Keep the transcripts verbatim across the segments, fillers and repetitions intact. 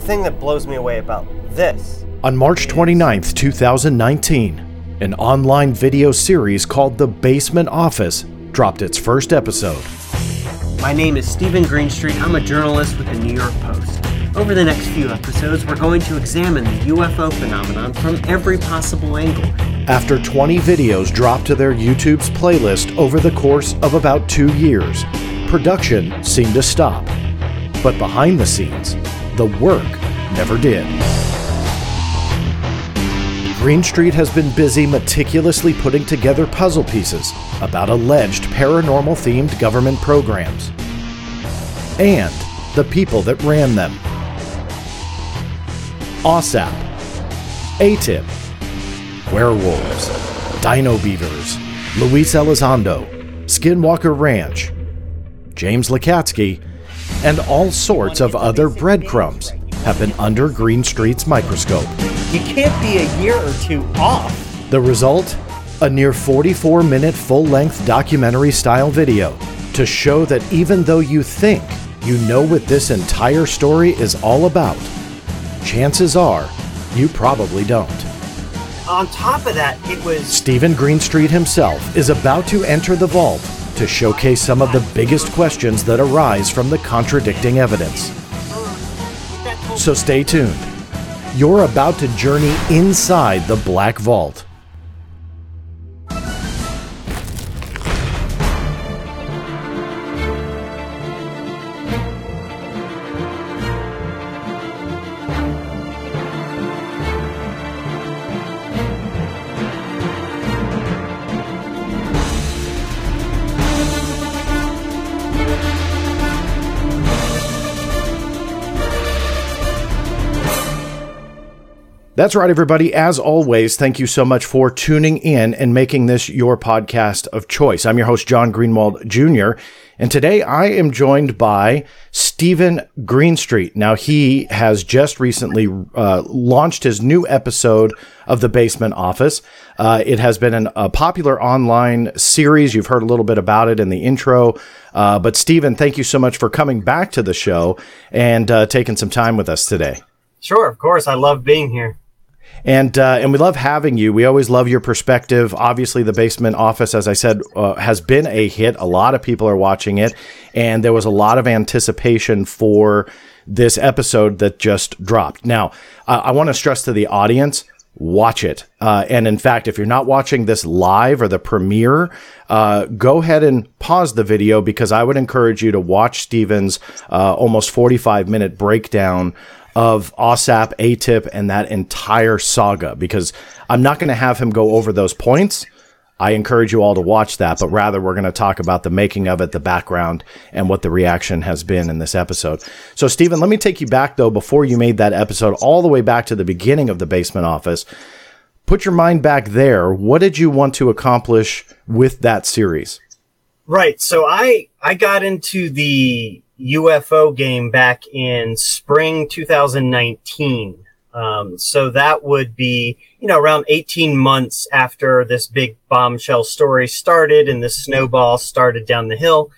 thing that blows me away about this. On March twenty-ninth, two thousand nineteen, an online video series called The Basement Office dropped its first episode. My name is Stephen Greenstreet. I'm a journalist with the New York Post. Over the next few episodes, we're going to examine the U F O phenomenon from every possible angle. After twenty videos dropped to their YouTube's playlist over the course of about two years, production seemed to stop. But behind the scenes, the work never did. Greenstreet has been busy meticulously putting together puzzle pieces about alleged paranormal-themed government programs and the people that ran them. OSAP, A T I P, werewolves, dino beavers, Luis Elizondo, Skinwalker Ranch, James Lakatsky, and all sorts of other breadcrumbs have been under Greenstreet's microscope. You can't be a year or two off. The result? A near forty-four minute full-length documentary-style video to show that even though you think you know what this entire story is all about, chances are you probably don't. On top of that, it was... Stephen Greenstreet himself is about to enter the vault to showcase some of the biggest questions that arise from the contradicting evidence. So stay tuned. You're about to journey inside the Black Vault. That's right, everybody. As always, thank you so much for tuning in and making this your podcast of choice. I'm your host, John Greenwald Junior, and today I am joined by Stephen Greenstreet. Now, he has just recently uh, launched his new episode of The Basement Office. Uh, it has been an, a popular online series. You've heard a little bit about it in the intro. Uh, but Stephen, thank you so much for coming back to the show and uh, taking some time with us today. Sure, of course. I love being here. And uh, and we love having you. We always love your perspective. Obviously, The Basement Office, as I said, uh, has been a hit. A lot of people are watching it. And there was a lot of anticipation for this episode that just dropped. Now, uh, I want to stress to the audience, watch it. Uh, and in fact, if you're not watching this live or the premiere, uh, go ahead and pause the video, because I would encourage you to watch Stephen's uh, almost forty-five minute breakdown of OSAP, A T I P, and that entire saga, because I'm not going to have him go over those points. I encourage you all to watch that, but rather we're going to talk about the making of it, the background, and what the reaction has been in this episode. So, Stephen, let me take you back, though, before you made that episode, all the way back to the beginning of The Basement Office. Put your mind back there. What did you want to accomplish with that series? Right. So I, I got into the U F O game back in spring two thousand nineteen. Um, so that would be, you know, around eighteen months after this big bombshell story started and the snowball started down the hill.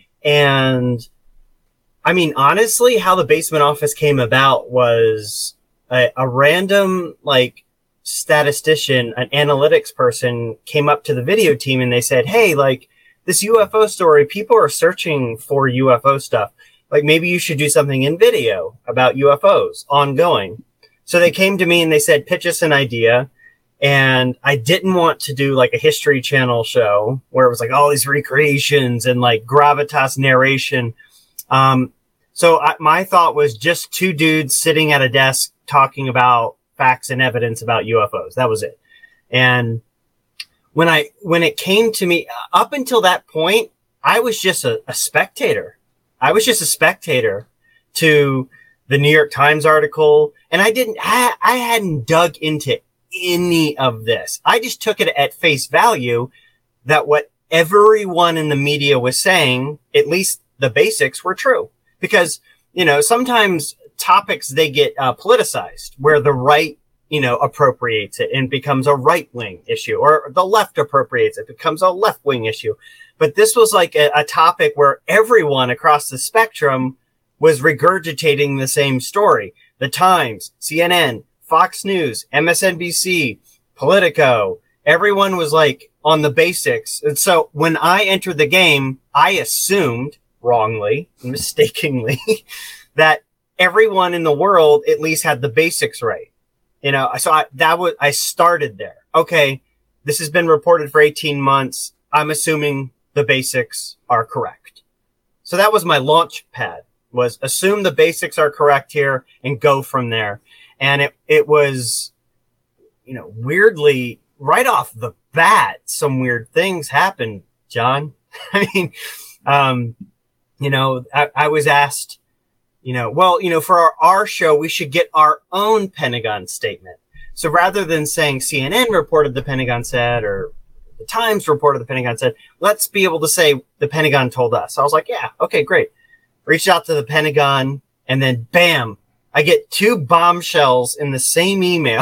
And I mean, honestly, how The Basement Office came about was a, a random, like, statistician, an analytics person came up to the video team and they said, hey, like, this U F O story, people are searching for U F O stuff. Like, maybe you should do something in video about U F Os ongoing. So they came to me and they said, pitch us an idea. And I didn't want to do like a History Channel show where it was like all these recreations and like gravitas narration. Um, so I, my thought was just two dudes sitting at a desk talking about facts and evidence about U F Os. That was it. And when I, when it came to me, up until that point, I was just a, a spectator. I was just a spectator to the New York Times article, and I didn't, I, I hadn't dug into any of this. I just took it at face value that what everyone in the media was saying, at least the basics, were true. Because, you know, sometimes topics, they get uh, politicized, where the right, you know, appropriates it and becomes a right-wing issue, or the left appropriates it, becomes a left-wing issue. But this was like a, a topic where everyone across the spectrum was regurgitating the same story. The Times, C N N, Fox News, M S N B C, Politico. Everyone was like on the basics. And so when I entered the game, I assumed wrongly, mistakenly, that everyone in the world at least had the basics right. You know, so I, that was, I started there. Okay. This has been reported for eighteen months. I'm assuming the basics are correct. So that was my launch pad, was assume the basics are correct here and go from there. And it, it was, you know, weirdly, right off the bat, some weird things happened, John. I mean, um, you know, I, I was asked, you know, well, you know, for our, our show, we should get our own Pentagon statement. So rather than saying C N N reported the Pentagon said, or the Times reported the Pentagon said, let's be able to say the Pentagon told us. I was like, yeah, okay, great. Reached out to the Pentagon, and then bam, I get two bombshells in the same email.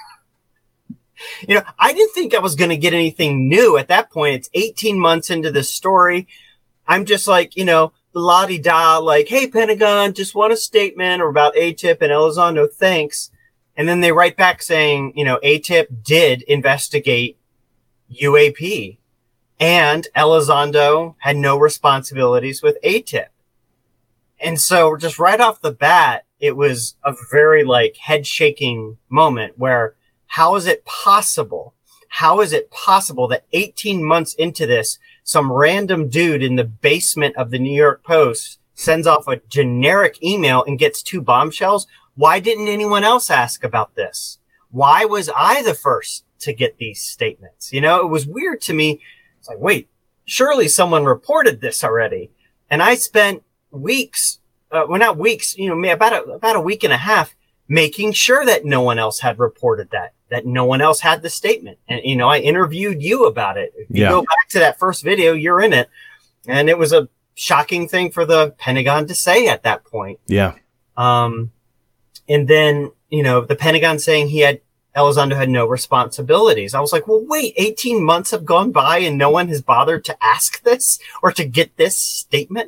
You know, I didn't think I was going to get anything new at that point. It's eighteen months into this story. I'm just like, you know, la-di-da, like, hey, Pentagon, just want a statement or about A T I P and Elizondo, thanks. And then they write back saying, you know, A T I P did investigate U A P and Elizondo had no responsibilities with A T I P. And so just right off the bat, it was a very like head shaking moment where how is it possible? How is it possible that eighteen months into this, some random dude in the basement of the New York Post sends off a generic email and gets two bombshells? Why didn't anyone else ask about this? Why was I the first to get these statements? You know, it was weird to me. It's like, wait, surely someone reported this already. And I spent weeks, uh, well, not weeks, you know, about a, about a week and a half making sure that no one else had reported that, that no one else had the statement. And, you know, I interviewed you about it. If you yeah. go back to that first video, you're in it. And it was a shocking thing for the Pentagon to say at that point. Yeah. Um, and then, you know, the Pentagon saying he had, Elizondo had no responsibilities. I was like, well, wait, eighteen months have gone by and no one has bothered to ask this or to get this statement.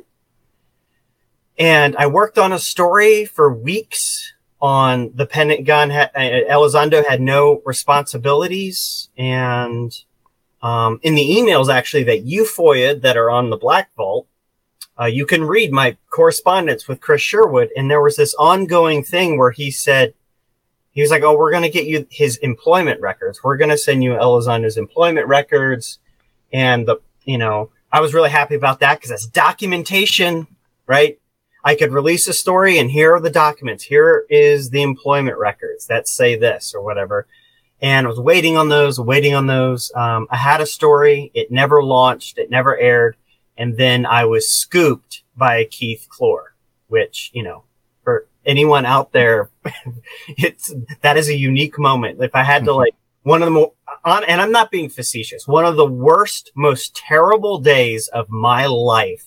And I worked on a story for weeks on the Pentagon. Ha- Elizondo had no responsibilities. And, um, in the emails actually that you FOIA'd that are on the Black Vault, Uh, you can read my correspondence with Chris Sherwood, and there was this ongoing thing where he said, he was like, oh, we're going to get you his employment records. We're going to send you Elizondo's employment records. And the, you know, I was really happy about that because that's documentation, right? I could release a story and here are the documents. Here is the employment records that say this or whatever. And I was waiting on those, waiting on those. Um, I had a story. It never launched. It never aired. And then I was scooped by Keith Clore, which, you know, for anyone out there, it's, that is a unique moment. If I had to like one of the more on, and I'm not being facetious, one of the worst, most terrible days of my life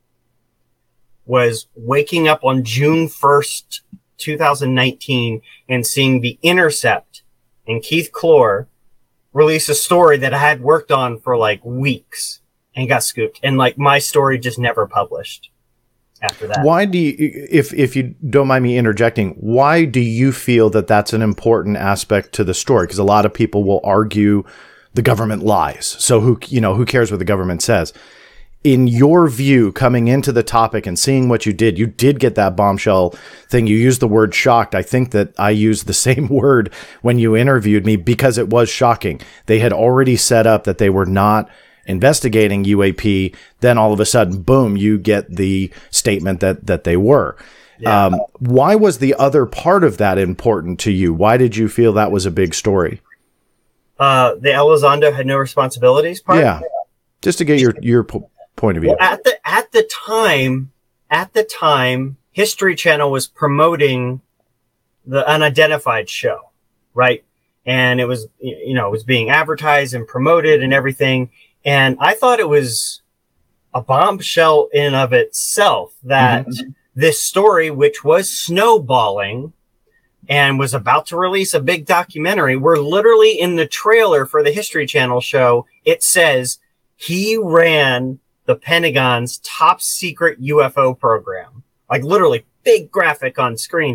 was waking up on June first, twenty nineteen and seeing The Intercept and Keith Clore release a story that I had worked on for like weeks. And got scooped. And like my story just never published after that. Why do you, if, if you don't mind me interjecting, why do you feel that that's an important aspect to the story? Because a lot of people will argue the government lies. So who, you know, who cares what the government says? In your view, coming into the topic and seeing what you did, you did get that bombshell thing. You used the word shocked. I think that I used the same word when you interviewed me because it was shocking. They had already set up that they were not investigating U A P, then all of a sudden, boom, you get the statement that that they were. Yeah. Um, why was the other part of that important to you? Why did you feel that was a big story? Uh, the Elizondo had no responsibilities part? Yeah, just to get your, your po- point of view. Well, at the, at the time, at the time, History Channel was promoting the Unidentified show, right? And it was, you know, it was being advertised and promoted and everything. And I thought it was a bombshell in of itself that mm-hmm. this story, which was snowballing and was about to release a big documentary, we're literally in the trailer for the History Channel show. It says he ran the Pentagon's top secret U F O program, like literally big graphic on screen.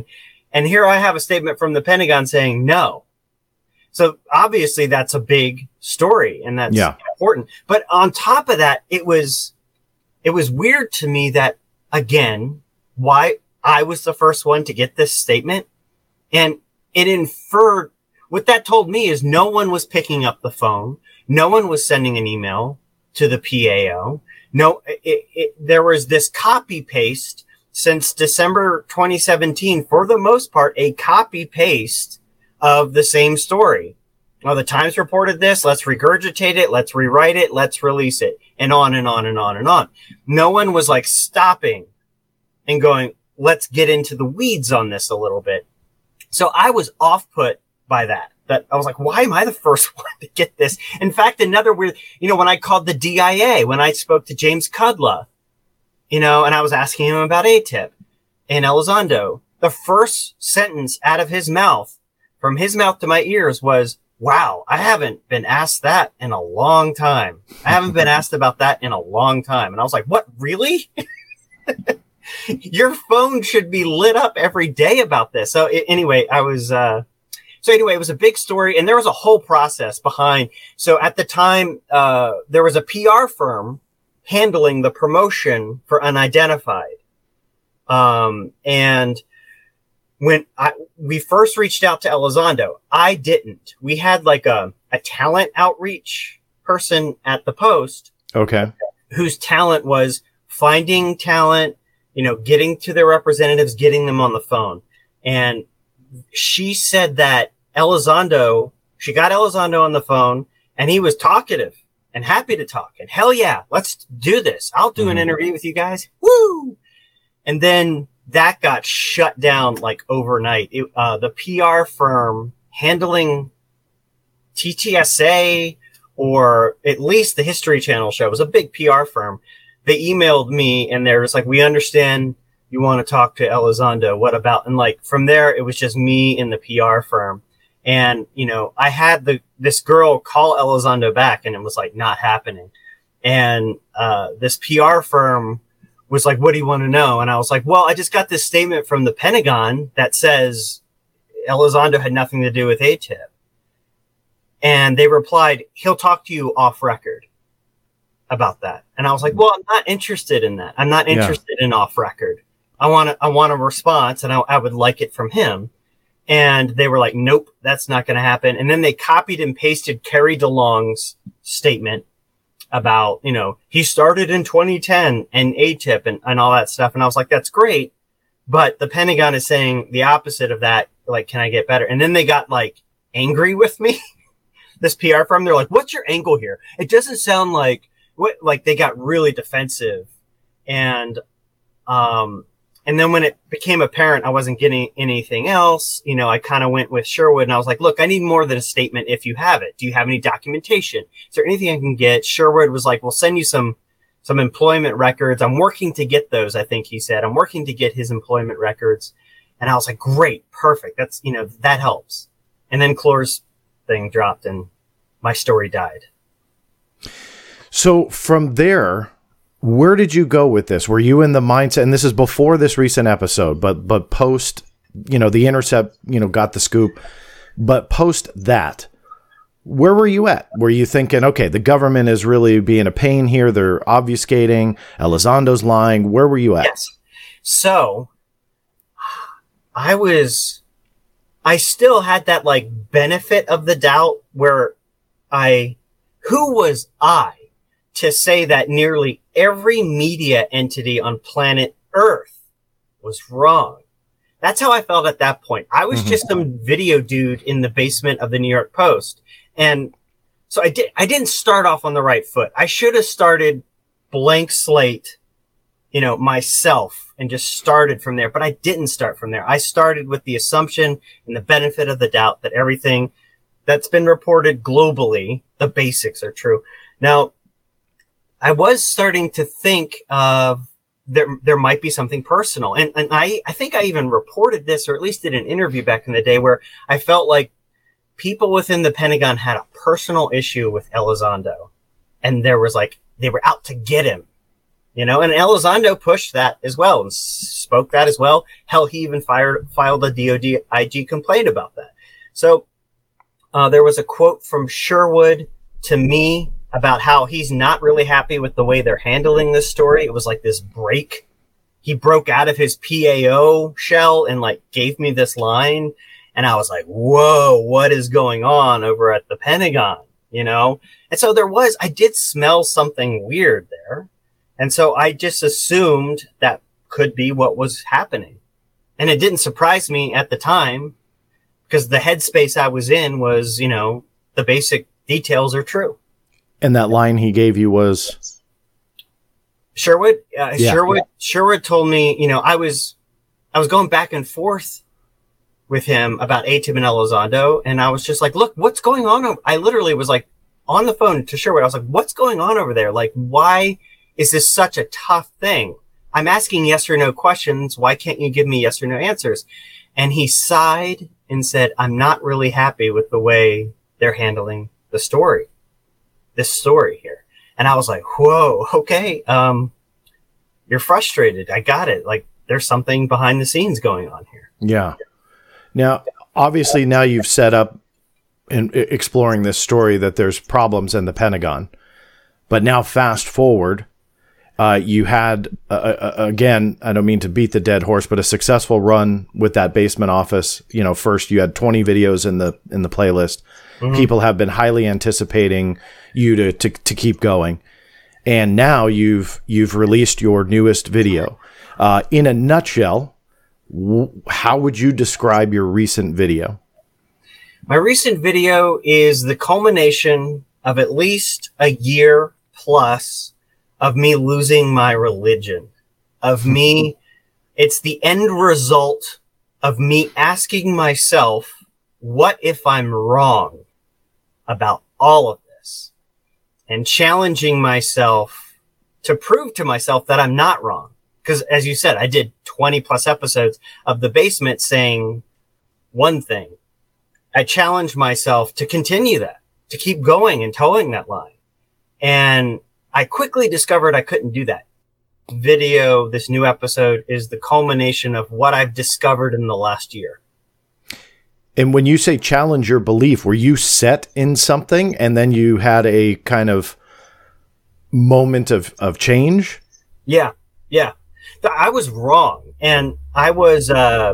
And here I have a statement from the Pentagon saying no. So obviously that's a big story and that's yeah. important. But on top of that, it was, it was weird to me that, again, why I was the first one to get this statement. And it inferred, what that told me is no one was picking up the phone. No one was sending an email to the P A O. No, it, it, there was this copy paste since December twenty seventeen, for the most part, a copy paste of the same story. Oh, the Times reported this. Let's regurgitate it. Let's rewrite it. Let's release it. And on and on and on and on. No one was like stopping and going, let's get into the weeds on this a little bit. So I was off put by that. That I was like, why am I the first one to get this? In fact, another weird, you know, when I called the D I A, when I spoke to James Kudla, you know, and I was asking him about A T I P and Elizondo, the first sentence out of his mouth, from his mouth to my ears was, wow, I haven't been asked that in a long time. I haven't been asked about that in a long time. And I was like, what, really? Your phone should be lit up every day about this. So it, anyway, I was, uh, so anyway, it was a big story and there was a whole process behind. So at the time, uh, there was a P R firm handling the promotion for Unidentified. Um, and when I, we first reached out to Elizondo, I didn't. We had like a, a talent outreach person at the Post. Okay. Whose talent was finding talent, you know, getting to their representatives, getting them on the phone. And she said that Elizondo, she got Elizondo on the phone and he was talkative and happy to talk. And hell yeah, let's do this. I'll do mm-hmm. an interview with you guys. Woo! And then that got shut down like overnight. It, uh, the P R firm handling T T S A or at least the History Channel show was a big P R firm. They emailed me and they was like, we understand you want to talk to Elizondo. What about? And like from there, it was just me and the P R firm. And, you know, I had the, this girl call Elizondo back and it was like not happening. And, uh, this P R firm was like, what do you want to know? And I was like, well, I just got this statement from the Pentagon that says Elizondo had nothing to do with A T I P. And they replied, he'll talk to you off record about that. And I was like, well, I'm not interested in that. I'm not interested yeah. in off record. I want to, I want a response and I, I would like it from him. And they were like, nope, that's not going to happen. And then they copied and pasted Carrie DeLong's statement about, you know, he started in twenty ten and A T I P and, and all that stuff. And I was like, that's great. But the Pentagon is saying the opposite of that. Like, can I get better? And then they got like angry with me, this P R firm. They're like, what's your angle here? It doesn't sound like what, like they got really defensive. And, um, and then when it became apparent I wasn't getting anything else, you know, I kind of went with Sherwood and I was like, look, I need more than a statement if you have it. Do you have any documentation? Is there anything I can get? Sherwood was like, we'll send you some, some employment records. I'm working to get those. I think he said, I'm working to get his employment records. And I was like, great, perfect. That's, you know, that helps. And then Clore's thing dropped and my story died. So from there, where did you go with this? Were you in the mindset, and this is before this recent episode, but but post, you know, The Intercept, you know, got the scoop, but post that, where were you at? Were you thinking, okay, the government is really being a pain here, they're obfuscating, Elizondo's lying, where were you at? Yes. So, I was, I still had that, like, benefit of the doubt where I, who was I to say that nearly every media entity on planet Earth was wrong? That's how I felt at that point. I was mm-hmm. just some video dude in the basement of the New York Post. And so I did, I didn't start off on the right foot. I should have started blank slate, you know, myself and just started from there. But I didn't start from there. I started with the assumption and the benefit of the doubt that everything that's been reported globally, the basics are true. Now, I was starting to think of there, there might be something personal. And, and I, I think I even reported this, or at least did an interview back in the day where I felt like people within the Pentagon had a personal issue with Elizondo. And there was like, they were out to get him. You know, and Elizondo pushed that as well and spoke that as well. Hell, he even fired, filed a D O D I G complaint about that. So uh, there was a quote from Sherwood to me about how he's not really happy with the way they're handling this story. It was like this break. He broke out of his P A O shell and like gave me this line. And I was like, whoa, what is going on over at the Pentagon? You know? And so there was, I did smell something weird there. And so I just assumed that could be what was happening. And it didn't surprise me at the time because the headspace I was in was, you know, the basic details are true. And that line he gave you was? Sherwood? Uh, yeah, Sherwood, yeah. Sherwood told me, you know, I was, I was going back and forth with him about A-Tib and Elizondo. And I was just like, look, what's going on? Over-? I literally was like on the phone to Sherwood. I was like, what's going on over there? Like, why is this such a tough thing? I'm asking yes or no questions. Why can't you give me yes or no answers? And he sighed and said, I'm not really happy with the way they're handling the story, this story here. And I was like, whoa, okay. Um, you're frustrated. I got it. Like there's something behind the scenes going on here. Yeah. Now, obviously now you've set up in exploring this story that there's problems in the Pentagon, but now fast forward, Uh, you had, uh, uh, again, I don't mean to beat the dead horse, but a successful run with that basement office. You know, first you had twenty videos in the in the playlist. Mm-hmm. People have been highly anticipating you to, to to keep going, and now you've you've released your newest video. Uh, in a nutshell, w- how would you describe your recent video? My recent video is the culmination of at least a year plus of me losing my religion, of me, it's the end result of me asking myself, what if I'm wrong about all of this? And challenging myself to prove to myself that I'm not wrong. Because as you said, I did twenty plus episodes of The Basement saying one thing. I challenged myself to continue that, to keep going and towing that line. And I quickly discovered I couldn't do that. Video, this new episode, is the culmination of what I've discovered in the last year. And when you say challenge your belief, were you set in something and then you had a kind of moment of, of change? Yeah, yeah. I was wrong. And I was, uh,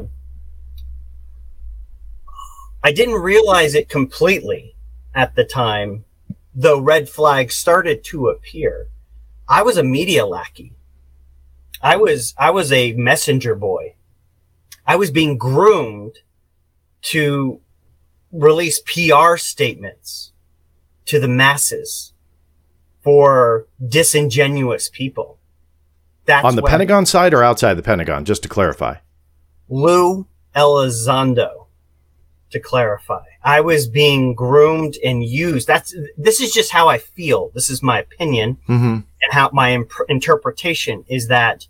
I didn't realize it completely at the time. Though red flags started to appear, I was a media lackey. I was, I was a messenger boy. I was being groomed to release P R statements to the masses for disingenuous people. That's on the Pentagon side or outside the Pentagon, just to clarify. Lou Elizondo, to clarify. I was being groomed and used. That's, this is just how I feel. This is my opinion. Mm-hmm. And how my imp- interpretation is that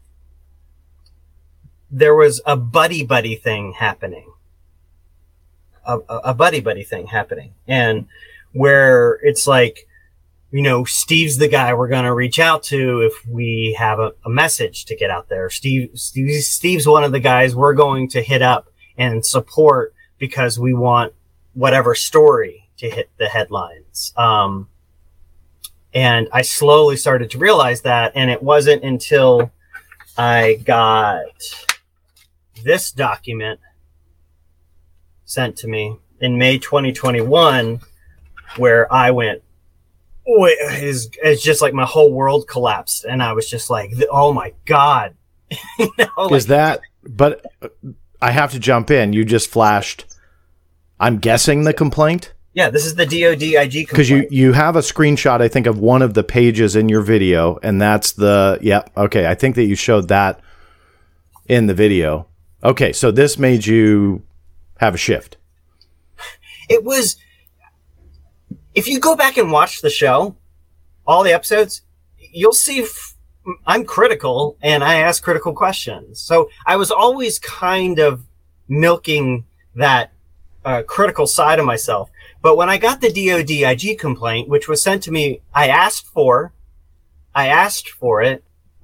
there was a buddy buddy thing happening. A, a, a buddy buddy thing happening. And where it's like, you know, Steve's the guy we're going to reach out to if we have a, a message to get out there. Steve, Steve, Steve's one of the guys we're going to hit up and support because we want whatever story to hit the headlines. Um, and I slowly started to realize that. And it wasn't until I got this document sent to me in May twenty twenty-one where I went, oh, it's, it's just like my whole world collapsed. And I was just like, oh my God. you know, like, is that, but I have to jump in. You just flashed, I'm guessing, the complaint? Yeah, this is the D O D I G complaint. Because you, you have a screenshot, I think, of one of the pages in your video, and that's the, yeah, okay, I think that you showed that in the video. Okay, so this made you have a shift. It was, if you go back and watch the show, all the episodes, you'll see f- I'm critical and I ask critical questions. So I was always kind of milking that uh, critical side of myself. But when I got the D O D I G complaint, which was sent to me, I asked for, I asked for it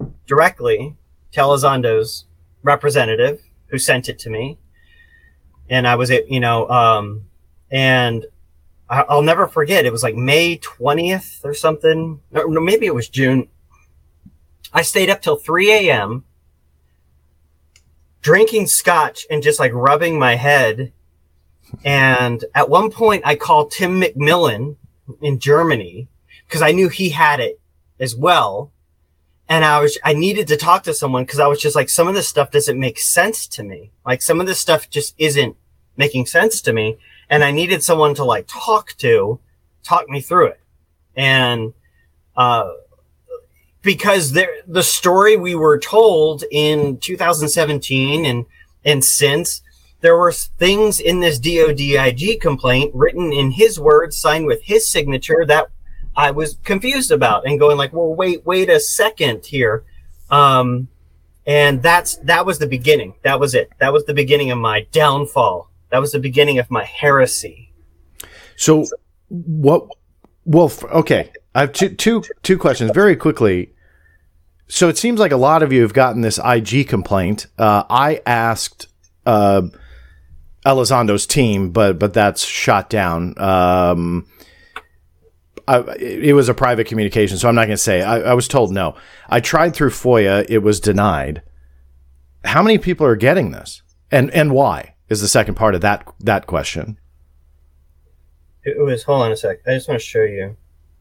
directly to Elizondo's representative who sent it to me. And I was, you know, um, and I, I'll never forget. It was like May twentieth or something. No, maybe it was June. I stayed up till three a.m. drinking scotch and just like rubbing my head. And at one point I called Tim McMillan in Germany because I knew he had it as well. And I was, I needed to talk to someone because I was just like, some of this stuff doesn't make sense to me. Like some of this stuff just isn't making sense to me. And I needed someone to like talk to, talk me through it. And, uh, because there, the story we were told in two thousand seventeen and, and since, there were things in this D O D I G complaint written in his words, signed with his signature that I was confused about and going like, well, wait, wait a second here. Um, and that's, that was the beginning. That was it. That was the beginning of my downfall. That was the beginning of my heresy. So what, well, okay. I have two, two, two questions very quickly. So it seems like a lot of you have gotten this I G complaint. Uh, I asked, uh, Elizondo's team, but but that's shot down. Um, I, it was a private communication, so I'm not going to say. I, I was told no. I tried through FOIA; it was denied. How many people are getting this, and and why is the second part of that that question? It was. Hold on a sec. I just want to show you.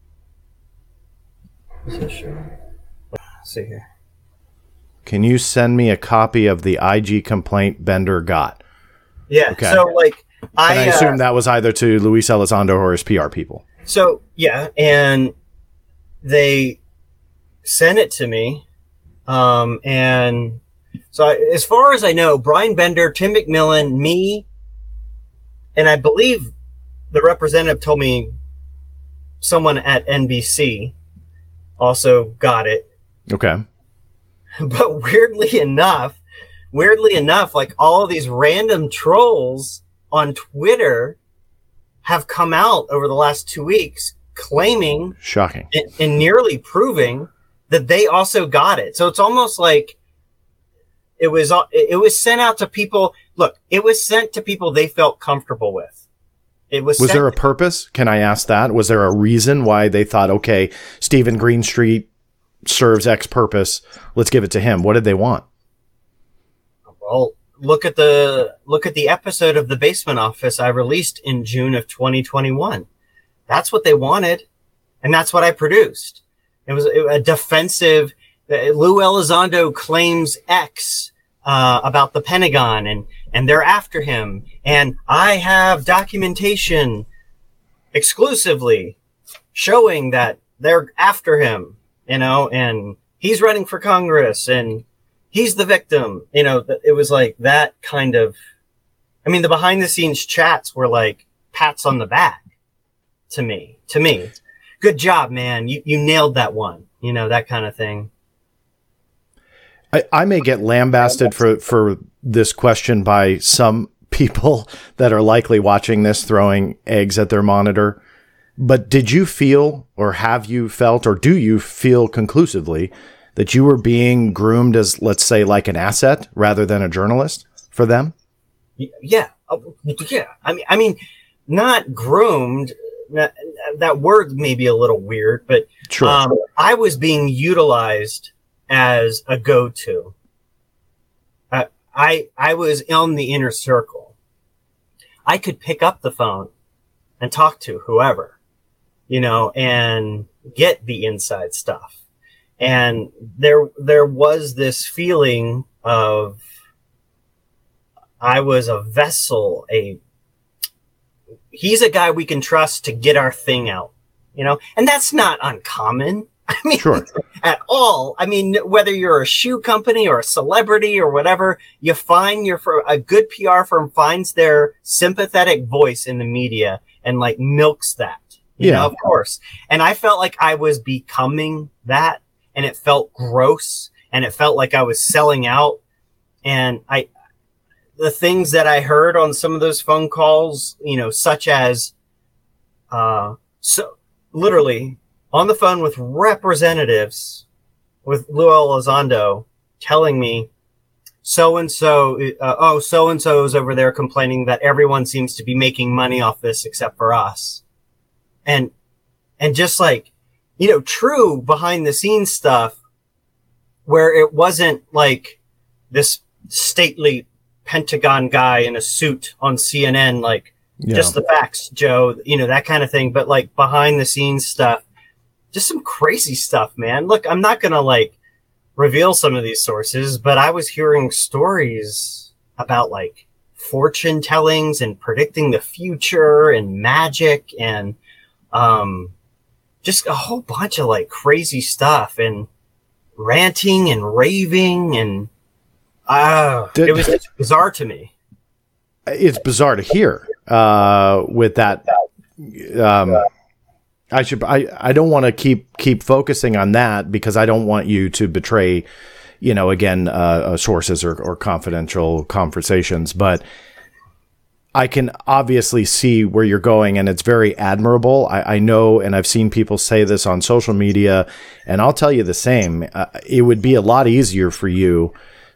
Let's see here. Can you send me a copy of the I G complaint Bender got? Yeah. Okay. So, like, I, and I assume uh, that was either to Luis Elizondo or his P R people. So, yeah, and they sent it to me, um, and so I, as far as I know, Brian Bender, Tim McMillan, me, and I believe the representative told me someone at N B C also got it. Okay. But weirdly enough. Weirdly enough, like all of these random trolls on Twitter have come out over the last two weeks claiming, shocking, and, and nearly proving that they also got it. So it's almost like it was it was sent out to people. Look, it was sent to people they felt comfortable with. It was. Was sent there a purpose? Can I ask that? Was there a reason why they thought, okay, Stephen Greenstreet serves X purpose, let's give it to him? What did they want? Well, look at the look at the episode of The Basement Office I released in June of twenty twenty-one. That's what they wanted, and that's what I produced. It was a defensive. Lou Elizondo claims X uh, about the Pentagon, and and they're after him. And I have documentation exclusively showing that they're after him. You know, and he's running for Congress, and he's the victim. You know, it was like that kind of, I mean, the behind the scenes chats were like pats on the back to me, to me. Good job, man. You, you nailed that one, you know, that kind of thing. I, I may get lambasted for, for this question by some people that are likely watching this, throwing eggs at their monitor. But did you feel, or have you felt, or do you feel conclusively that you were being groomed as, let's say, like an asset rather than a journalist for them? Yeah. Yeah. I mean, I mean, not groomed. Not, that word may be a little weird, but True. um, I was being utilized as a go-to. Uh, I, I was on the inner circle. I could pick up the phone and talk to whoever, you know, and get the inside stuff. And there, there was this feeling of I was a vessel, a, he's a guy we can trust to get our thing out, you know, and that's not uncommon. I mean, sure. At all. I mean, whether you're a shoe company or a celebrity or whatever, you find your, a good P R firm finds their sympathetic voice in the media and like milks that, you yeah. know, of course. And I felt like I was becoming that. And it felt gross, and it felt like I was selling out. And I, the things that I heard on some of those phone calls, you know, such as, uh, so literally on the phone with representatives with Lou Elizondo telling me, so-and-so, uh, oh, so-and-so is over there complaining that everyone seems to be making money off this except for us. And, and just like, you know, true behind the scenes stuff where it wasn't like this stately Pentagon guy in a suit on C N N, like yeah. just the facts, Joe, you know, that kind of thing. But like behind the scenes stuff, just some crazy stuff, man. Look, I'm not going to like reveal some of these sources, but I was hearing stories about like fortune tellings and predicting the future and magic and um, just a whole bunch of like crazy stuff and ranting and raving. And uh, Did, it was it's bizarre to me. It's bizarre to hear uh, with that. Um, I should. I, I don't want to keep keep focusing on that because I don't want you to betray, you know, again, uh, uh, sources or, or confidential conversations. But I can obviously see where you're going, and it's very admirable. I, I know, and I've seen people say this on social media, and I'll tell you the same. Uh, it would be a lot easier for you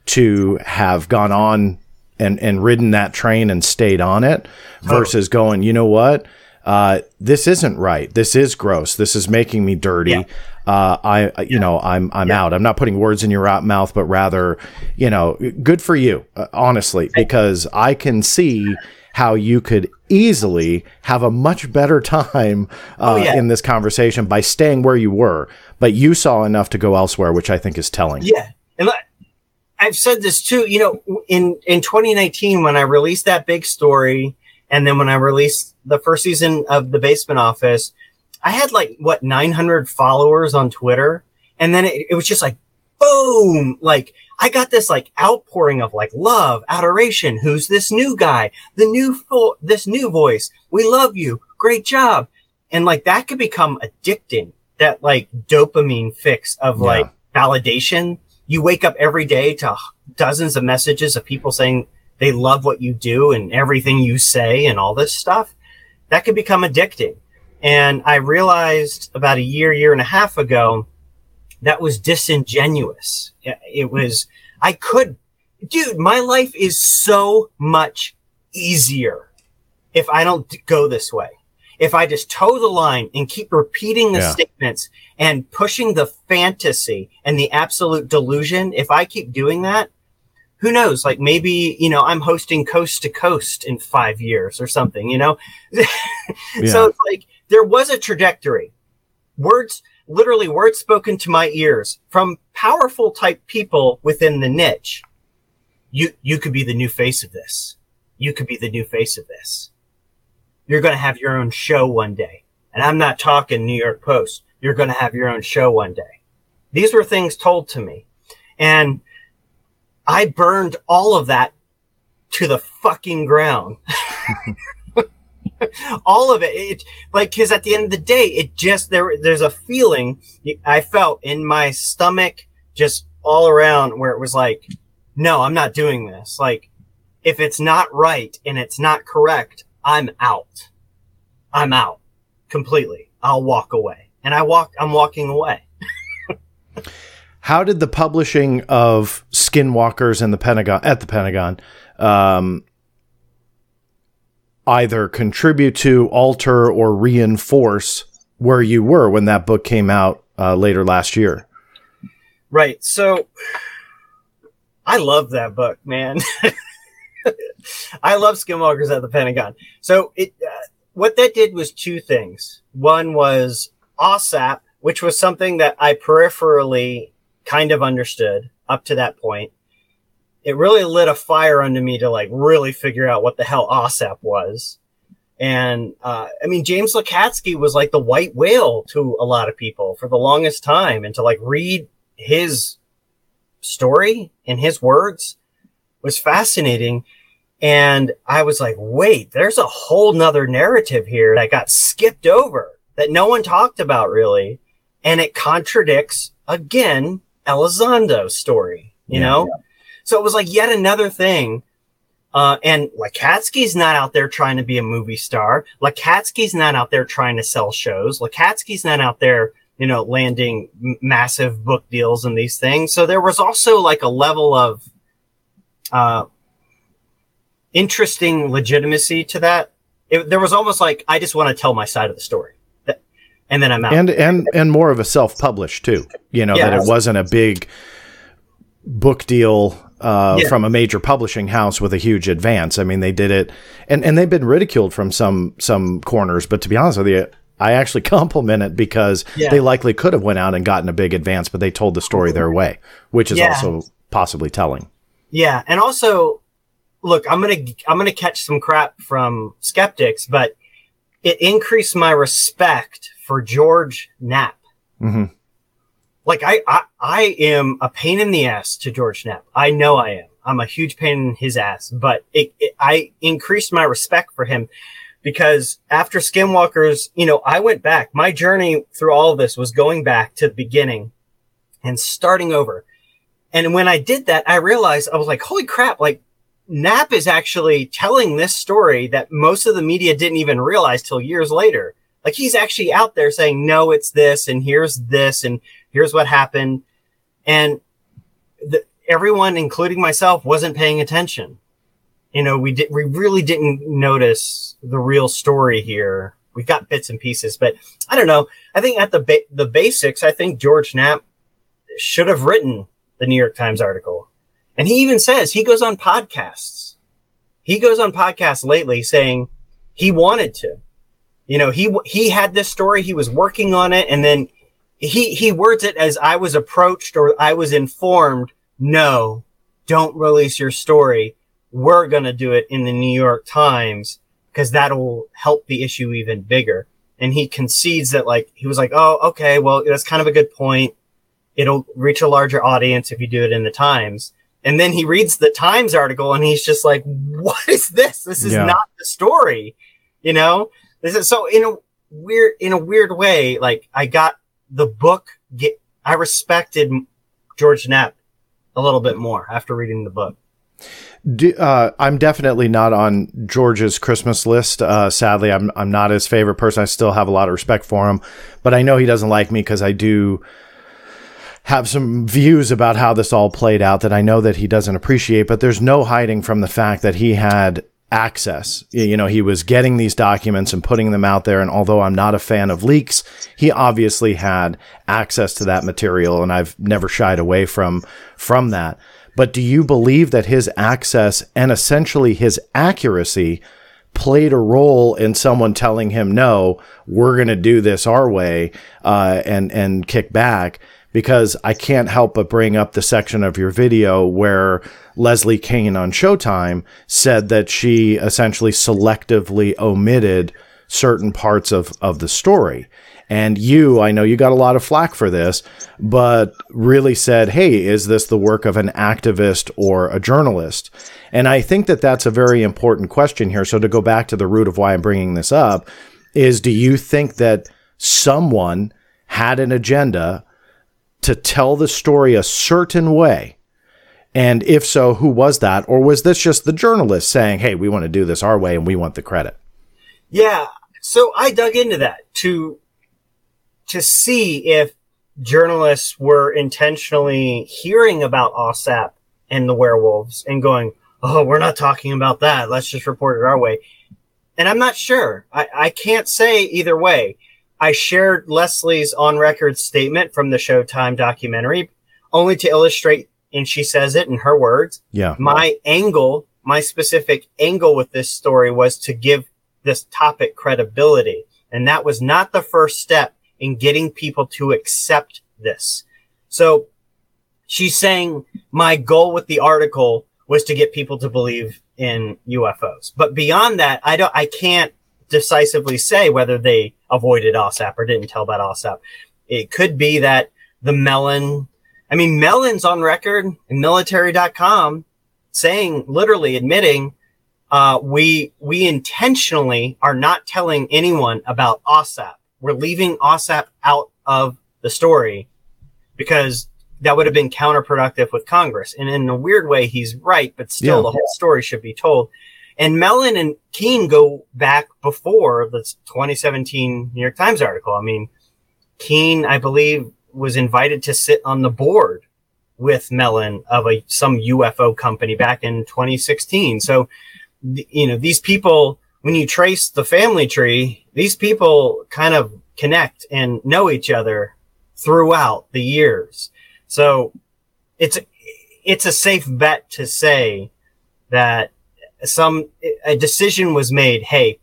to have gone on and and ridden that train and stayed on it versus going, you know what? Uh, this isn't right. This is gross. This is making me dirty. Yeah. Uh, I, you know, I'm, I'm yeah. out. I'm not putting words in your mouth, but rather, you know, good for you, uh, honestly, because I can see how you could easily have a much better time uh, oh, yeah. in this conversation by staying where you were, but you saw enough to go elsewhere, which I think is telling. Yeah. And I've said this too, you know, in, in twenty nineteen, when I released that big story, and then when I released the first season of The Basement Office, I had like, what, nine hundred followers on Twitter. And then it, it was just like, boom, like I got this like outpouring of like love, adoration. Who's this new guy? The new, fo- this new voice. We love you. Great job. And like that could become addicting, that like dopamine fix of yeah. like validation. You wake up every day to dozens of messages of people saying they love what you do and everything you say and all this stuff. That could become addicting. And I realized about a year, year and a half ago, that was disingenuous. It was, I could, dude, my life is so much easier if I don't go this way. If I just toe the line and keep repeating the yeah. statements and pushing the fantasy and the absolute delusion, if I keep doing that, who knows? Like maybe, you know, I'm hosting Coast to Coast in five years or something, you know? yeah. So it's like there was a trajectory. Words, literally words spoken to my ears from powerful type people within the niche. You, you could be the new face of this. You could be the new face of this. You're going to have your own show one day. And I'm not talking New York Post. You're going to have your own show one day. These were things told to me. And I burned all of that to the fucking ground. All of it. It like, cause at the end of the day, it just, there, there's a feeling I felt in my stomach, just all around where it was like, no, I'm not doing this. Like, if it's not right and it's not correct, I'm out. I'm out completely. I'll walk away. And I walk, I'm walking away. How did the publishing of Skinwalkers and the Pentagon at the Pentagon um, either contribute to, alter, or reinforce where you were when that book came out uh, later last year? Right. So I love that book, man. I love Skinwalkers at the Pentagon. So it, uh, what that did was two things. One was OSAP, which was something that I peripherally kind of understood up to that point. It really lit a fire under me to like really figure out what the hell OSAP was. And, uh, I mean, James Lukatsky was like the white whale to a lot of people for the longest time. And to like read his story and his words was fascinating. And I was like, wait, there's a whole nother narrative here that got skipped over that no one talked about really. And it contradicts again Elizondo's story, you yeah, know? Yeah. So it was like yet another thing. Uh, and Lukatsky's not out there trying to be a movie star. Lukatsky's not out there trying to sell shows. Lukatsky's not out there you know, landing m- massive book deals and these things. So there was also like a level of uh, interesting legitimacy to that. It, there was almost like, I just want to tell my side of the story. That, and then I'm out. And, and, and more of a self-published too, you know, yeah, that it wasn't a big book deal uh, yeah. from a major publishing house with a huge advance. I mean, they did it, and, and they've been ridiculed from some some corners. But to be honest with you, I actually compliment it because yeah. they likely could have went out and gotten a big advance, but they told the story their way, which is yeah. also possibly telling. Yeah, and also, look, I'm gonna I'm gonna catch some crap from skeptics, but it increased my respect for George Knapp. Mm-hmm. Like, I, I, I am a pain in the ass to George Knapp. I know I am. I'm a huge pain in his ass, but it, it, I increased my respect for him because after Skinwalkers, you know, I went back. My journey through all of this was going back to the beginning and starting over. And when I did that, I realized, I was like, holy crap, like, Knapp is actually telling this story that most of the media didn't even realize till years later. Like, he's actually out there saying, no, it's this, and here's this, and here's what happened. And the, everyone, including myself, wasn't paying attention. You know, we did, we really didn't notice the real story here. We got bits and pieces, but I don't know. I think at the ba- the basics, I think George Knapp should have written the New York Times article. And he even says, he goes on podcasts. He goes on podcasts lately saying he wanted to. You know, he he had this story, he was working on it, and then he he words it as, I was approached or I was informed, no, don't release your story. We're going to do it in the New York Times because that'll help the issue even bigger. And he concedes that, like, he was like, oh, okay, well, that's kind of a good point. It'll reach a larger audience if you do it in the Times. And then he reads the Times article and he's just like, what is this? This is yeah. not the story, you know? This is so in a weird, in a weird way, like, I got the book, get, I respected George Knapp a little bit more after reading the book. Do, uh, I'm definitely not on George's Christmas list. Uh, sadly, I'm I'm not his favorite person. I still have a lot of respect for him, but I know he doesn't like me because I do have some views about how this all played out that I know that he doesn't appreciate. But there's no hiding from the fact that he had access. You know, he was getting these documents and putting them out there. And although I'm not a fan of leaks, he obviously had access to that material, and I've never shied away from from that. But do you believe that his access and essentially his accuracy played a role in someone telling him, no, we're going to do this our way, uh, and, and kick back? Because I can't help but bring up the section of your video where Leslie Kean on Showtime said that she essentially selectively omitted certain parts of, of the story. And you, I know you got a lot of flack for this, but really said, hey, is this the work of an activist or a journalist? And I think that that's a very important question here. So to go back to the root of why I'm bringing this up is, do you think that someone had an agenda to tell the story a certain way? And if so, who was that? Or was this just the journalist saying, hey, we want to do this our way and we want the credit? Yeah. So I dug into that to to see if journalists were intentionally hearing about OSAP and the werewolves and going, oh, we're not talking about that. Let's just report it our way. And I'm not sure. I, I can't say either way. I shared Leslie's on-record statement from the Showtime documentary only to illustrate, and she says it in her words. Yeah. My angle, my specific angle with this story was to give this topic credibility. And that was not the first step in getting people to accept this. So she's saying my goal with the article was to get people to believe in U F Os. But beyond that, I don't, I can't decisively say whether they avoided OSAP or didn't tell about OSAP. It could be that the Mellon, I mean, Mellon's on record in military dot com saying, literally admitting, uh, we, we intentionally are not telling anyone about OSAP. We're leaving OSAP out of the story because that would have been counterproductive with Congress. And in a weird way, he's right, but still yeah. the whole story should be told. And Mellon and Kean go back before the twenty seventeen New York Times article. I mean, Keane, I believe, was invited to sit on the board with Mellon of a some U F O company back in twenty sixteen. So, you know, these people, when you trace the family tree, these people kind of connect and know each other throughout the years. So it's it's a safe bet to say that some a decision was made. Hey,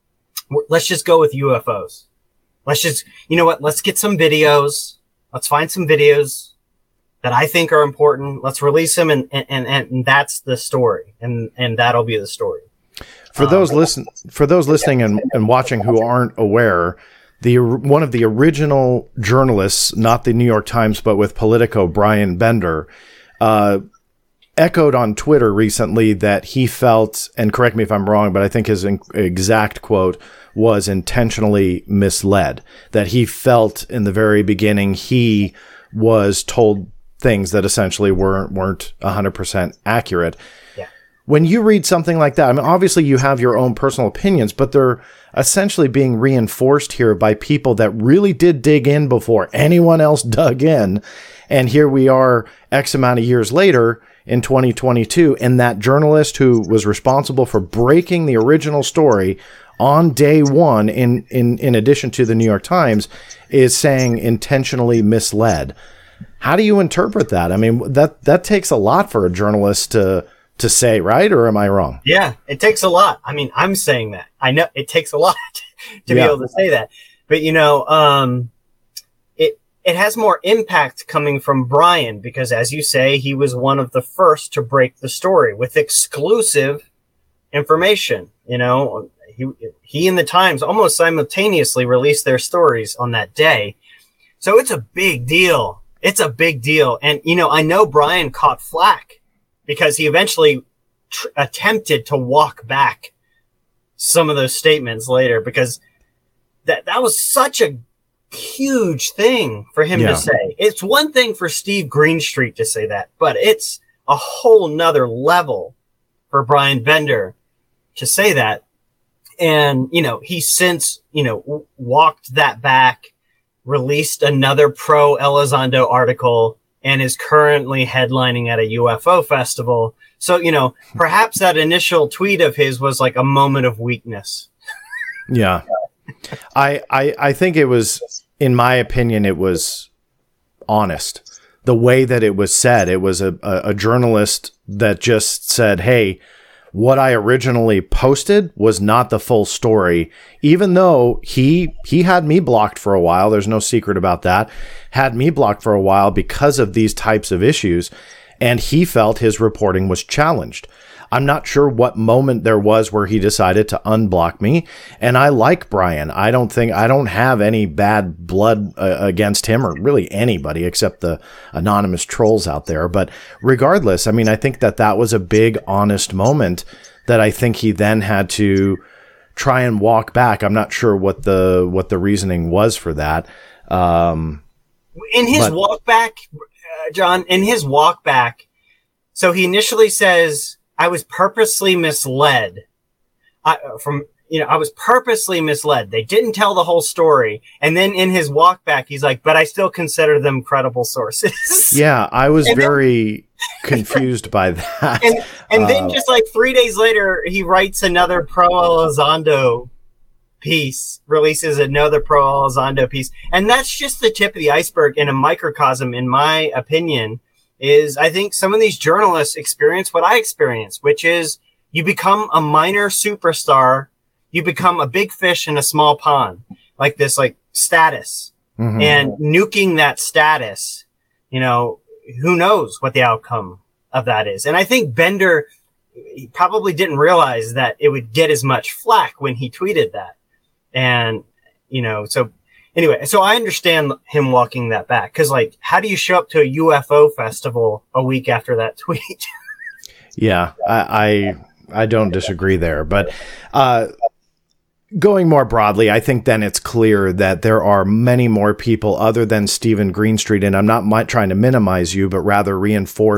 let's just go with U F Os. Let's just, you know what? Let's get some videos. Let's find some videos that I think are important. Let's release them, and and and, and that's the story, and and that'll be the story. For those um, listen, for those listening and, and watching who aren't aware, the one of the original journalists, not the New York Times, but with Politico, Brian Bender, uh, echoed on Twitter recently that he felt, and correct me if I'm wrong, but I think his in- exact quote was intentionally misled. That he felt in the very beginning he was told things that essentially weren't weren't one hundred percent accurate. Yeah. When you read something like that, I mean, obviously you have your own personal opinions, but they're essentially being reinforced here by people that really did dig in before anyone else dug in. And here we are X amount of years later in twenty twenty-two, and that journalist who was responsible for breaking the original story on day one, in, in, in addition to the New York Times, is saying intentionally misled. How do you interpret that? I mean, that, that takes a lot for a journalist to, to say, right? Or am I wrong? Yeah, it takes a lot. I mean, I'm saying that. I know it takes a lot to yeah. be able to say that. But, you know, um, it, it has more impact coming from Brian because, as you say, he was one of the first to break the story with exclusive information. You know, he, he and the Times almost simultaneously released their stories on that day. So it's a big deal. It's a big deal. And, you know, I know Brian caught flack because he eventually tr- attempted to walk back some of those statements later because that, that was such a huge thing for him yeah. to say. It's one thing for Steve Greenstreet to say that, but it's a whole nother level for Brian Bender to say that. And, you know, he since, you know, w- walked that back, released another pro Elizondo article, and is currently headlining at a U F O festival. So, you know, perhaps that initial tweet of his was like a moment of weakness. Yeah. I, I, I think it was, in my opinion, it was honest. The way that it was said, it was a, a, a journalist that just said, hey, what I originally posted was not the full story, even though he he had me blocked for a while. There's no secret about that. Had me blocked for a while because of these types of issues, and he felt his reporting was challenged. I'm not sure what moment there was where he decided to unblock me, and I like Brian. I don't think I don't have any bad blood uh, against him or really anybody except the anonymous trolls out there. But regardless, I mean, I think that that was a big, honest moment that I think he then had to try and walk back. I'm not sure what the what the reasoning was for that. Um, in his but- walk back, uh, John, in his walk back, so he initially says, I was purposely misled. I, from, you know, I was purposely misled. They didn't tell the whole story. And then in his walk back, he's like, but I still consider them credible sources. Yeah, I was and very then, confused by that. And, and uh, then just like three days later, he writes another pro Elizondo piece, releases another pro Elizondo piece. And that's just the tip of the iceberg in a microcosm, in my opinion. Is I think some of these journalists experience what I experienced, which is you become a minor superstar, you become a big fish in a small pond, like this, like status, mm-hmm. and nuking that status, you know, who knows what the outcome of that is. And I think Bender he probably didn't realize that it would get as much flack when he tweeted that. And, you know, so anyway, so I understand him walking that back because, like, how do you show up to a U F O festival a week after that tweet? Yeah, I, I I don't disagree there, but uh, going more broadly, I think then it's clear that there are many more people other than Stephen Greenstreet, and I'm not mi- trying to minimize you, but rather reinforce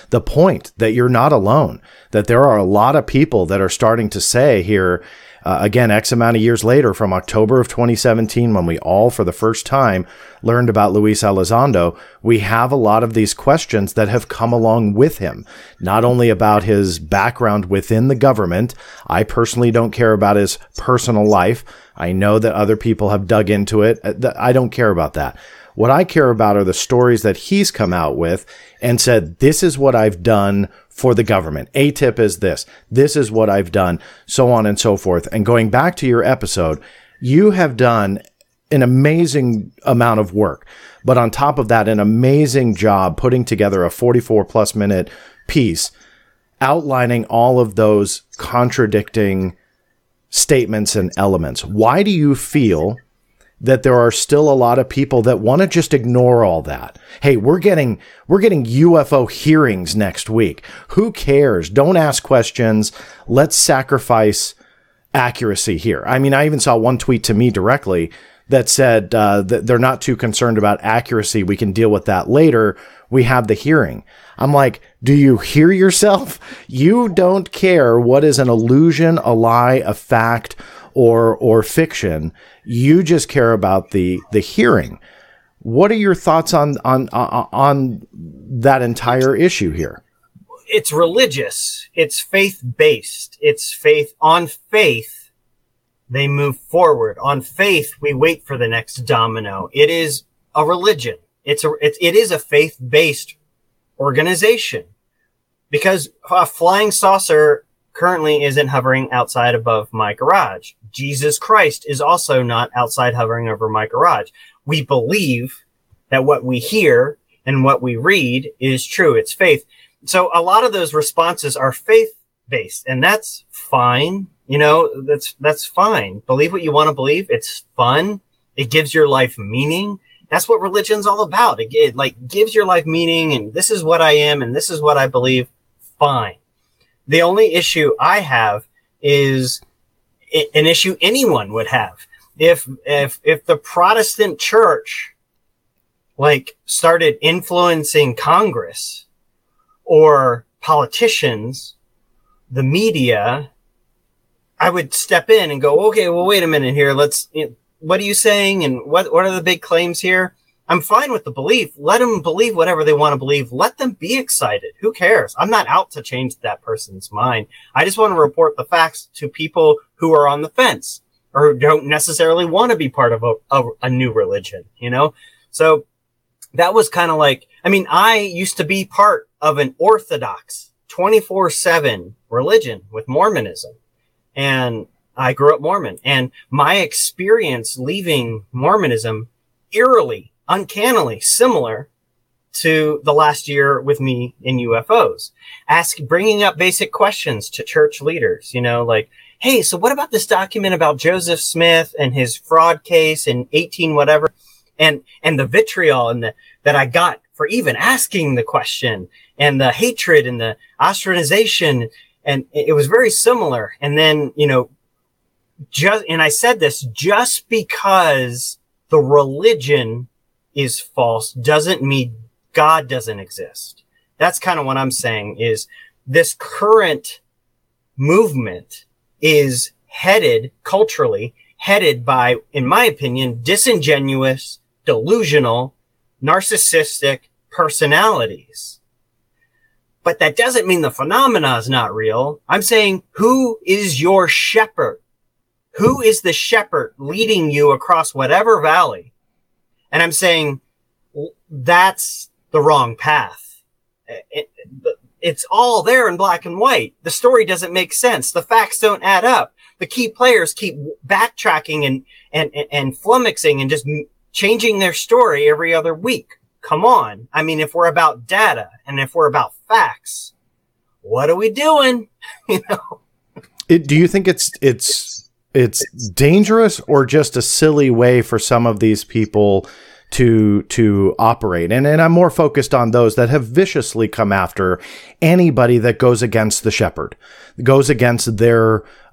the point that you're not alone, that there are a lot of people that are starting to say here, uh, again, X amount of years later, from October of twenty seventeen, when we all for the first time learned about Luis Elizondo, we have a lot of these questions that have come along with him, not only about his background within the government. I personally don't care about his personal life. I know that other people have dug into it. I don't care about that. What I care about are the stories that he's come out with and said, this is what I've done for the government. A T I P is this. This is what I've done, so on and so forth. And going back to your episode, you have done an amazing amount of work. But on top of that, an amazing job putting together a forty-four plus minute piece outlining all of those contradicting statements and elements. Why do you feel that there are still a lot of people that want to just ignore all that? Hey, we're getting we're getting U F O hearings next week. Who cares? Don't ask questions. Let's sacrifice accuracy here. I mean, I even saw one tweet to me directly that said uh, that they're not too concerned about accuracy. We can deal with that later. We have the hearing. I'm like, do you hear yourself? You don't care what is an illusion, a lie, a fact, or or fiction. You just care about the the hearing. What are your thoughts on on on, on that entire issue here? It's religious. It's faith-based. It's faith on faith. They move forward. On faith, we wait for the next domino. It is a religion. It's a it, it is a faith-based organization, because a flying saucer currently isn't hovering outside above my garage. Jesus Christ is also not outside hovering over my garage. We believe that what we hear and what we read is true. It's faith. So a lot of those responses are faith-based, and that's fine. You know, that's, that's fine. Believe what you want to believe. It's fun. It gives your life meaning. That's what religion's all about. It, it like gives your life meaning, and this is what I am, and this is what I believe. Fine. The only issue I have is an issue anyone would have. If, if, if the Protestant church, like, started influencing Congress or politicians, the media, I would step in and go, okay, well, wait a minute here. Let's, you know, what are you saying? And what, what are the big claims here? I'm fine with the belief. Let them believe whatever they want to believe. Let them be excited. Who cares? I'm not out to change that person's mind. I just want to report the facts to people who are on the fence or who don't necessarily want to be part of a, a, a new religion, you know? So that was kind of like, I mean, I used to be part of an Orthodox twenty-four seven religion with Mormonism. And I grew up Mormon, and my experience leaving Mormonism eerily, uncannily similar to the last year with me in U F Os. Ask, bringing up basic questions to church leaders, you know, like, hey, so what about this document about Joseph Smith and his fraud case in eighteen whatever? And, and the vitriol and the, that I got for even asking the question, and the hatred and the ostracization. And it was very similar. And then, you know, just, and I said this, just because the religion is false doesn't mean God doesn't exist. That's kind of what I'm saying, is this current movement is headed culturally, headed by, in my opinion, disingenuous, delusional, narcissistic personalities. But that doesn't mean the phenomena is not real. I'm saying, who is your shepherd? Who is the shepherd leading you across whatever valley? And I'm saying that's the wrong path. It, it, it's all there in black and white. The story doesn't make sense. The facts don't add up. The key players keep backtracking and, and, and flummoxing and just changing their story every other week. Come on. I mean, if we're about data and if we're about facts, what are we doing? You know, it, do you think it's, it's, it's dangerous or just a silly way for some of these people to, to operate? And, and I'm more focused on those that have viciously come after anybody that goes against the shepherd, goes against their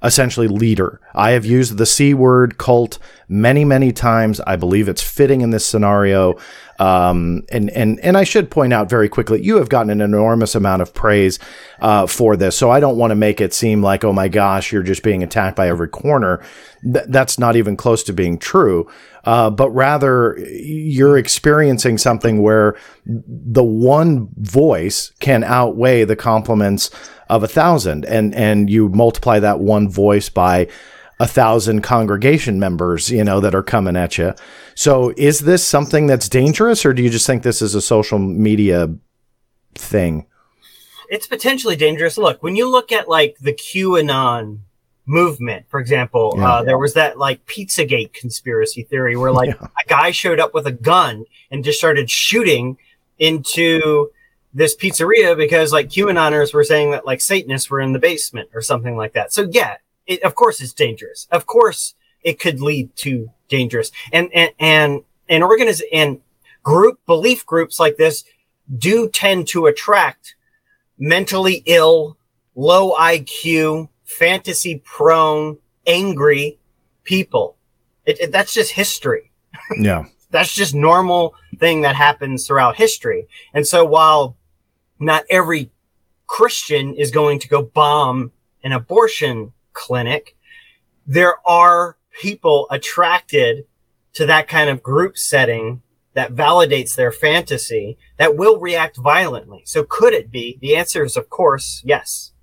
essentially leader. I have used the C word cult many, many times. I believe it's fitting in this scenario. Um, and, and, and I should point out very quickly, you have gotten an enormous amount of praise, uh, for this. So I don't want to make it seem like, oh my gosh, you're just being attacked by every corner. Th- that's not even close to being true. Uh, but rather you're experiencing something where the one voice can outweigh the compliments of a thousand, and, and you multiply that one voice by a thousand congregation members, you know, that are coming at you. So is this something that's dangerous, or do you just think this is a social media thing? It's potentially dangerous. Look, when you look at like the QAnon movement, for example, yeah. uh, there was that like Pizzagate conspiracy theory where like yeah. a guy showed up with a gun and just started shooting into this pizzeria because like QAnoners were saying that like Satanists were in the basement or something like that. So yeah, it, of course it's dangerous. Of course it could lead to dangerous and, and, and, and organiz- and group belief groups like this do tend to attract mentally ill, low I Q, fantasy prone, angry people. It, it, that's just history. Yeah. That's just normal thing that happens throughout history. And so while not every Christian is going to go bomb an abortion clinic, there are people attracted to that kind of group setting that validates their fantasy that will react violently. So could it be? The answer is, of course, yes.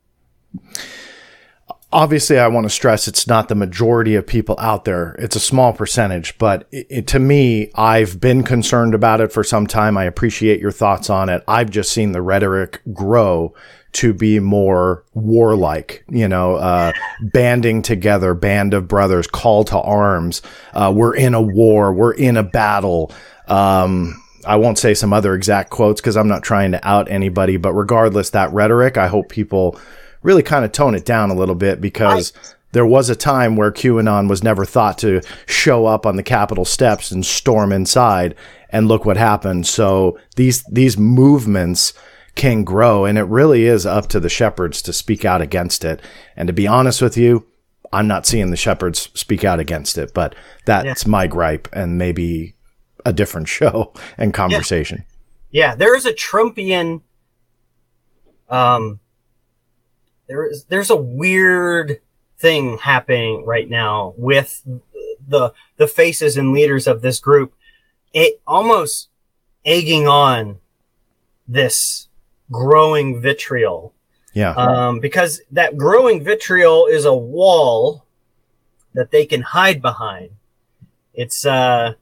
Obviously, I want to stress it's not the majority of people out there. It's a small percentage, but it, it, to me, I've been concerned about it for some time. I appreciate your thoughts on it. I've just seen the rhetoric grow to be more warlike, you know, uh, banding together, band of brothers, call to arms. Uh, we're in a war. We're in a battle. Um, I won't say some other exact quotes because I'm not trying to out anybody, but regardless, that rhetoric, I hope people really kind of tone it down a little bit, because right. there was a time where QAnon was never thought to show up on the Capitol steps and storm inside, and look what happened. So these these movements can grow, and it really is up to the shepherds to speak out against it. And to be honest with you, I'm not seeing the shepherds speak out against it, but that's yeah. my gripe, and maybe a different show and conversation. Yeah, yeah, there is a Trumpian um There is, there's a weird thing happening right now with the, the faces and leaders of this group. It almost egging on this growing vitriol. Yeah. Um, because that growing vitriol is a wall that they can hide behind. It's, uh,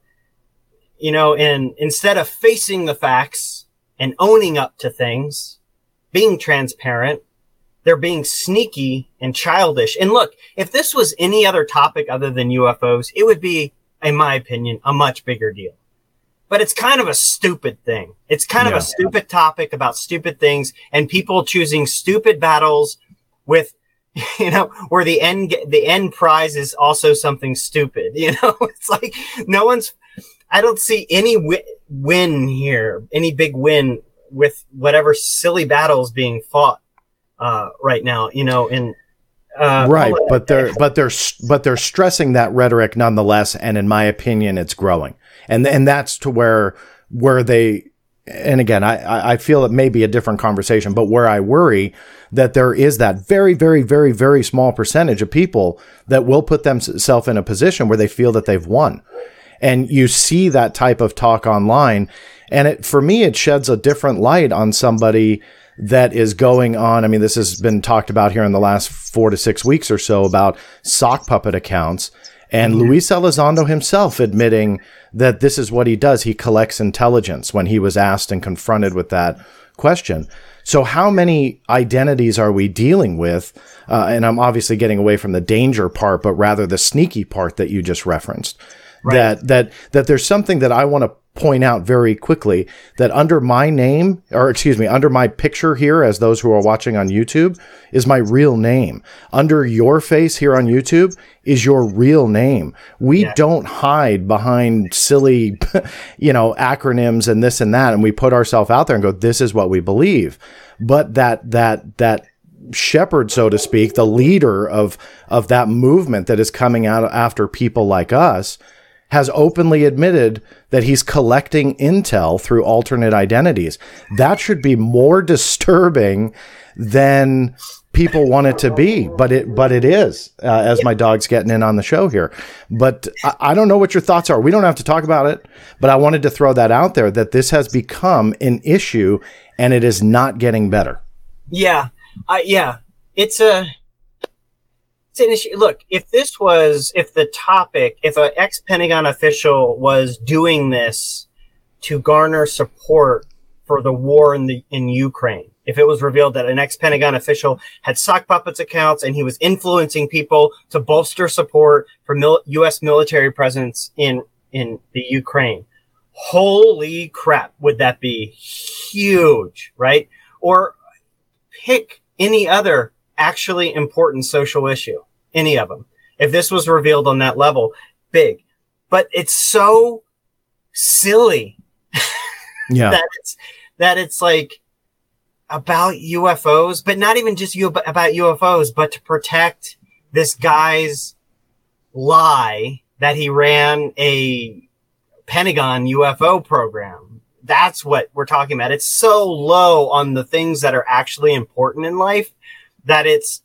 you know, and instead of facing the facts and owning up to things, being transparent, they're being sneaky and childish. And look, if this was any other topic other than U F Os, it would be, in my opinion, a much bigger deal. But it's kind of a stupid thing. It's kind yeah. of a stupid topic about stupid things, and people choosing stupid battles with, you know, where the end, the end prize is also something stupid. You know, it's like no one's, I don't see any wi- win here, any big win with whatever silly battles being fought. Uh, right now, you know, and uh, right, but they're but they're but they're stressing that rhetoric nonetheless, and in my opinion, it's growing, and and that's to where where they, and again, I I feel it may be a different conversation, but where I worry that there is that very very very very small percentage of people that will put themselves in a position where they feel that they've won, and you see that type of talk online, and it for me it sheds a different light on somebody that is going on. I mean, this has been talked about here in the last four to six weeks or so about sock puppet accounts, and mm-hmm. Luis Elizondo himself admitting that this is what he does. He collects intelligence when he was asked and confronted with that question. So how many identities are we dealing with? Uh, and I'm obviously getting away from the danger part, but rather the sneaky part that you just referenced. Right. That, that, that there's something that I want to point out very quickly, that under my name, or excuse me, under my picture here, as those who are watching on YouTube, is my real name. Under your face here on YouTube is your real name. We yeah. don't hide behind silly, you know, acronyms and this and that, and we put ourselves out there and go, this is what we believe. But that, that, that, shepherd, so to speak, the leader of of that movement that is coming out after people like us, has openly admitted that he's collecting intel through alternate identities. That should be more disturbing than people want it to be, but it but it is, uh, as my dog's getting in on the show here. But I, I don't know what your thoughts are. We don't have to talk about it, but I wanted to throw that out there, that this has become an issue and it is not getting better. Yeah, uh, yeah, it's a it's an issue. Look, if this was, if the topic, if an ex-Pentagon official was doing this to garner support for the war in the in Ukraine, if it was revealed that an ex-Pentagon official had sock puppets accounts and he was influencing people to bolster support for mil- U S military presence in in the Ukraine, holy crap, would that be huge, right? Or pick any other actually important social issue, any of them. If this was revealed on that level, big. But it's so silly yeah. that it's that it's like about U F Os, but not even just you about U F Os, but to protect this guy's lie that he ran a Pentagon U F O program. That's what we're talking about. It's so low on the things that are actually important in life that it's,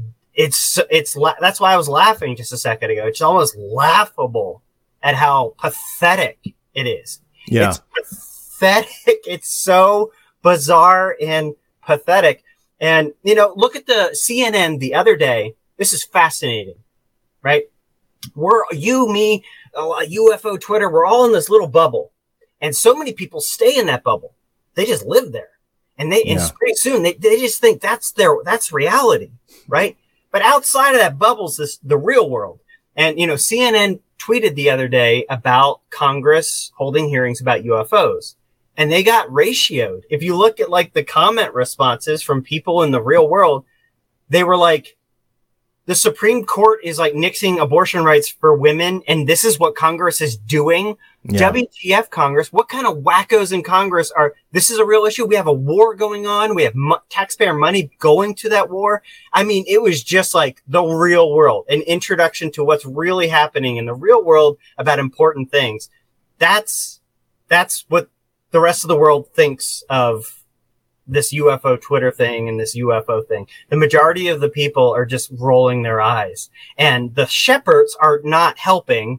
it's, it's, that's why I was laughing just a second ago. It's almost laughable at how pathetic it is. Yeah. It's pathetic. It's so bizarre and pathetic. And, you know, look at the C N N the other day. This is fascinating, right? We're, you, me, uh, U F O Twitter, we're all in this little bubble. And so many people stay in that bubble. They just live there. And they, yeah. and pretty soon they, they just think that's their, that's reality, right? But outside of that bubble's this, the real world. And, you know, C N N tweeted the other day about Congress holding hearings about U F Os. And they got ratioed. If you look at like the comment responses from people in the real world, they were like, the Supreme Court is like nixing abortion rights for women, and this is what Congress is doing. Yeah. W T F Congress? What kind of wackos in Congress are? This is a real issue. We have a war going on. We have mo- taxpayer money going to that war. I mean, it was just like the real world, an introduction to what's really happening in the real world about important things. That's, that's what the rest of the world thinks of this U F O Twitter thing and this U F O thing. The majority of the people are just rolling their eyes, and the shepherds are not helping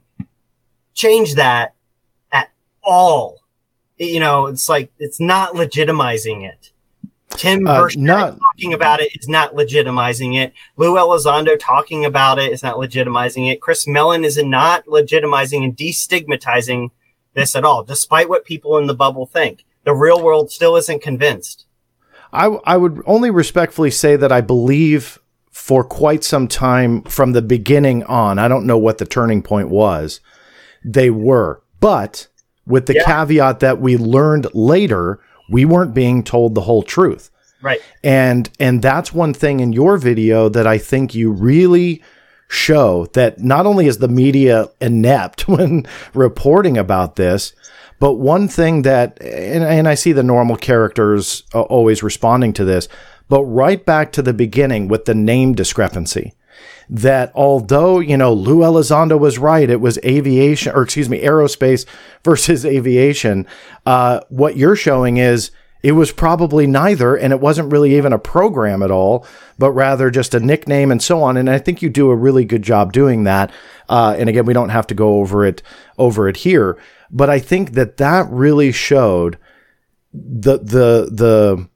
change that at all. You know, it's like, it's not legitimizing it. Tim uh, Burchett not- talking about it is not legitimizing it. Lou Elizondo talking about it is not legitimizing it. Chris Mellon is not legitimizing and destigmatizing this at all, despite what people in the bubble think. The real world still isn't convinced. I, I would only respectfully say that I believe for quite some time from the beginning on, I don't know what the turning point was, they were. But with the yeah. caveat that we learned later, we weren't being told the whole truth. Right. And and that's one thing in your video that I think you really show, that not only is the media inept when reporting about this, but one thing that, and, and I see the normal characters uh, always responding to this, but right back to the beginning with the name discrepancy, that although, you know, Lou Elizondo was right, it was aviation, or excuse me, aerospace versus aviation. Uh, what you're showing is it was probably neither, and it wasn't really even a program at all, but rather just a nickname and so on. And I think you do a really good job doing that. Uh, and again, we don't have to go over it, over it here. But I think that that really showed the the the